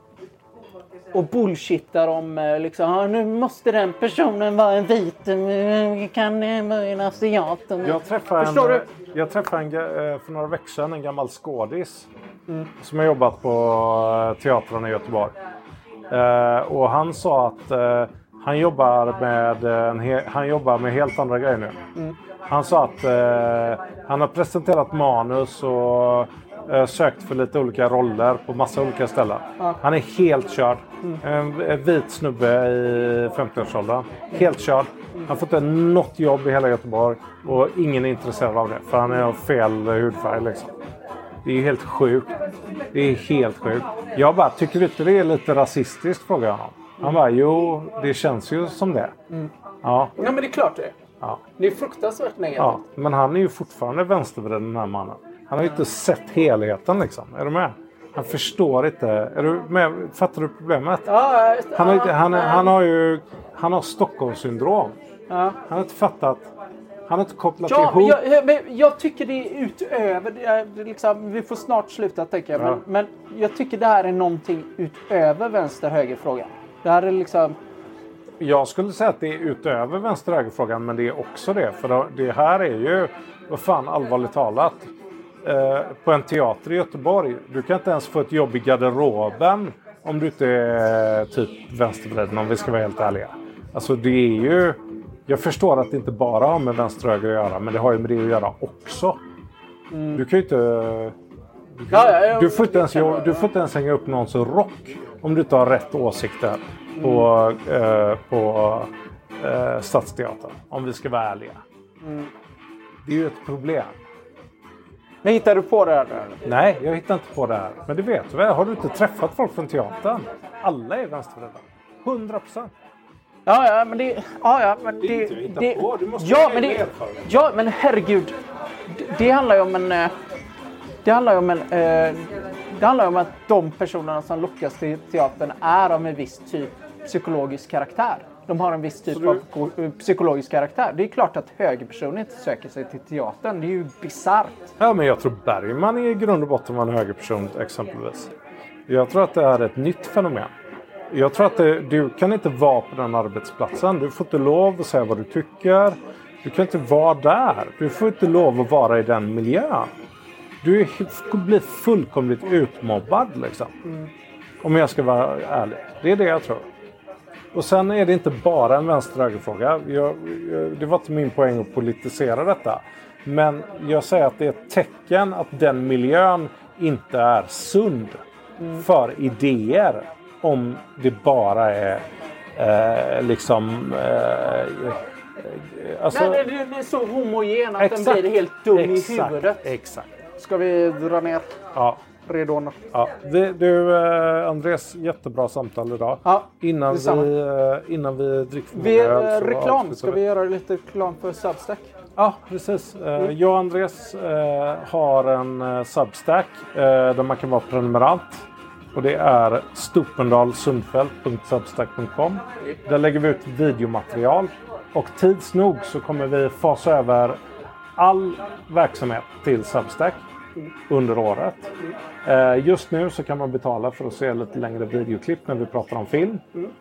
[SPEAKER 2] och bullshittar om liksom, ah, nu måste den personen vara en vit, kan vara en asiat.
[SPEAKER 1] Jag träffade en, du? Jag träffade en, för några veckor sedan en gammal skådis mm. som har jobbat på teatern i Göteborg. Eh, och han sa att eh, han jobbar med en he- han jobbar med helt andra grejer nu. Mm. Han sa att eh, han har presenterat manus och eh, sökt för lite olika roller på massa olika ställen. Ja. Han är helt körd. Mm. En, en vit snubbe i femtioårsåldern. Helt körd. Han har fått en, något jobb i hela Göteborg och ingen är intresserad av det. För han är fel hudfärg liksom. Det är helt sjukt. Det är helt sjukt. Jag bara, tycker du inte det är lite rasistiskt, frågar jag honom. Han bara, jo, det känns ju som det. Mm. Ja.
[SPEAKER 2] Ja, men det är klart det.
[SPEAKER 1] Ja.
[SPEAKER 2] Det är fruktansvärt negativt.
[SPEAKER 1] Ja, men han är ju fortfarande vänstervriden, den här mannen. Han har ju inte sett helheten liksom. Är du med? Han förstår inte. Är du med? Fattar du problemet?
[SPEAKER 2] Ja,
[SPEAKER 1] han, har inte, han, han har ju han har Stockholmssyndrom. Ja. Han har inte fattat. Han har inte kopplat
[SPEAKER 2] ja,
[SPEAKER 1] ihop.
[SPEAKER 2] Men jag, men jag tycker det är utöver. Det är liksom, vi får snart sluta tänka. Ja. Men, men jag tycker det här är någonting utöver vänster-höger-frågan. Det här är liksom...
[SPEAKER 1] Jag skulle säga att det är utöver vänster-höger-frågan, men det är också det. För det här är ju, vad fan, allvarligt talat. Eh, på en teater i Göteborg, du kan inte ens få ett jobb i garderoben om du inte är typ vänstervriden, om vi ska vara helt ärliga. Alltså det är ju... Jag förstår att det inte bara har med vänster-höger att göra, men det har ju med det att göra också. Mm. Du kan ju inte... Du, kan, ja, ja, ja, du, får inte ens, du får inte ens hänga upp någons rock om du inte har rätt åsikter på, mm. eh, på eh, Stadsteatern. Om vi ska vara ärliga. Mm. Det är ju ett problem.
[SPEAKER 2] Men hittar du på det här?
[SPEAKER 1] Nej, jag hittar inte på det här. Men det vet du väl. Har du inte träffat folk från teatern? Alla är vänstervridna. hundra procent.
[SPEAKER 2] Ja, ja, men det... Ja, ja, men det...
[SPEAKER 1] Det, det, det på. Du måste
[SPEAKER 2] ja, men det, ja, men herregud. Det, det handlar ju om en... Det handlar ju om en... Eh, det handlar om att de personerna som lockas till teatern är av en viss typ psykologisk karaktär. De har en viss typ du... av psykologisk karaktär. Det är klart att högerpersoner inte söker sig till teatern. Det är ju bizarrt.
[SPEAKER 1] Ja, men jag tror Bergman är i grund och botten var en högerperson exempelvis. Jag tror att det är ett nytt fenomen. Jag tror att det, du kan inte vara på den arbetsplatsen. Du får inte lov att säga vad du tycker. Du kan inte vara där. Du får inte lov att vara i den miljön. Du blir fullkomligt utmobbad liksom. Mm. Om jag ska vara ärlig. Det är det jag tror. Och sen är det inte bara en vänster-höger-fråga. Jag, jag, det var inte min poäng att politisera detta. Men jag säger att det är ett tecken att den miljön inte är sund mm. för idéer. Om det bara är eh, liksom... Eh,
[SPEAKER 2] alltså, nej, det, det är så homogen att exakt, den blir helt dum exakt, i huvudet.
[SPEAKER 1] Exakt.
[SPEAKER 2] Ska vi dra ner?
[SPEAKER 1] Ja.
[SPEAKER 2] Redon.
[SPEAKER 1] Ja. Det, du, eh, Andres, jättebra samtal idag.
[SPEAKER 2] Ja,
[SPEAKER 1] innan, vi, eh, innan vi dricker för
[SPEAKER 2] vi, öl, så reklam. Ska vi göra lite reklam för Substack?
[SPEAKER 1] Ja, precis. Mm. Jag och Andres eh, har en eh, Substack eh, där man kan vara prenumerant. Och det är stupendalsundfält punkt substack punkt com. Där lägger vi ut videomaterial. Och tids nog så kommer vi fasa över all verksamhet till Substack under året. Eh, just nu så kan man betala för att se lite längre videoklipp när vi pratar om film.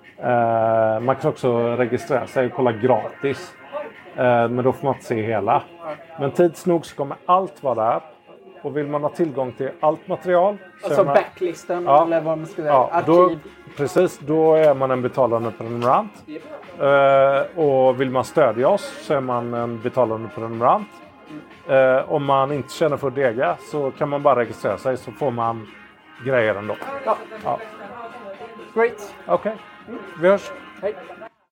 [SPEAKER 1] Eh, man kan också registrera sig och kolla gratis. Eh, men då får man inte se hela. Men tids nog så kommer allt vara där. Och vill man ha tillgång till allt material...
[SPEAKER 2] Alltså man, backlisten ja, eller vad man ska säga.
[SPEAKER 1] Ja, arkiv. Då, precis, då är man en betalande prenumerant. Yep. Uh, och vill man stödja oss så är man en betalande prenumerant. Mm. Uh, om man inte känner för att dega så kan man bara registrera sig så får man grejer ändå.
[SPEAKER 2] Ja.
[SPEAKER 1] Ja.
[SPEAKER 2] Great.
[SPEAKER 1] Okej, okay. Vi hörs.
[SPEAKER 2] Hej.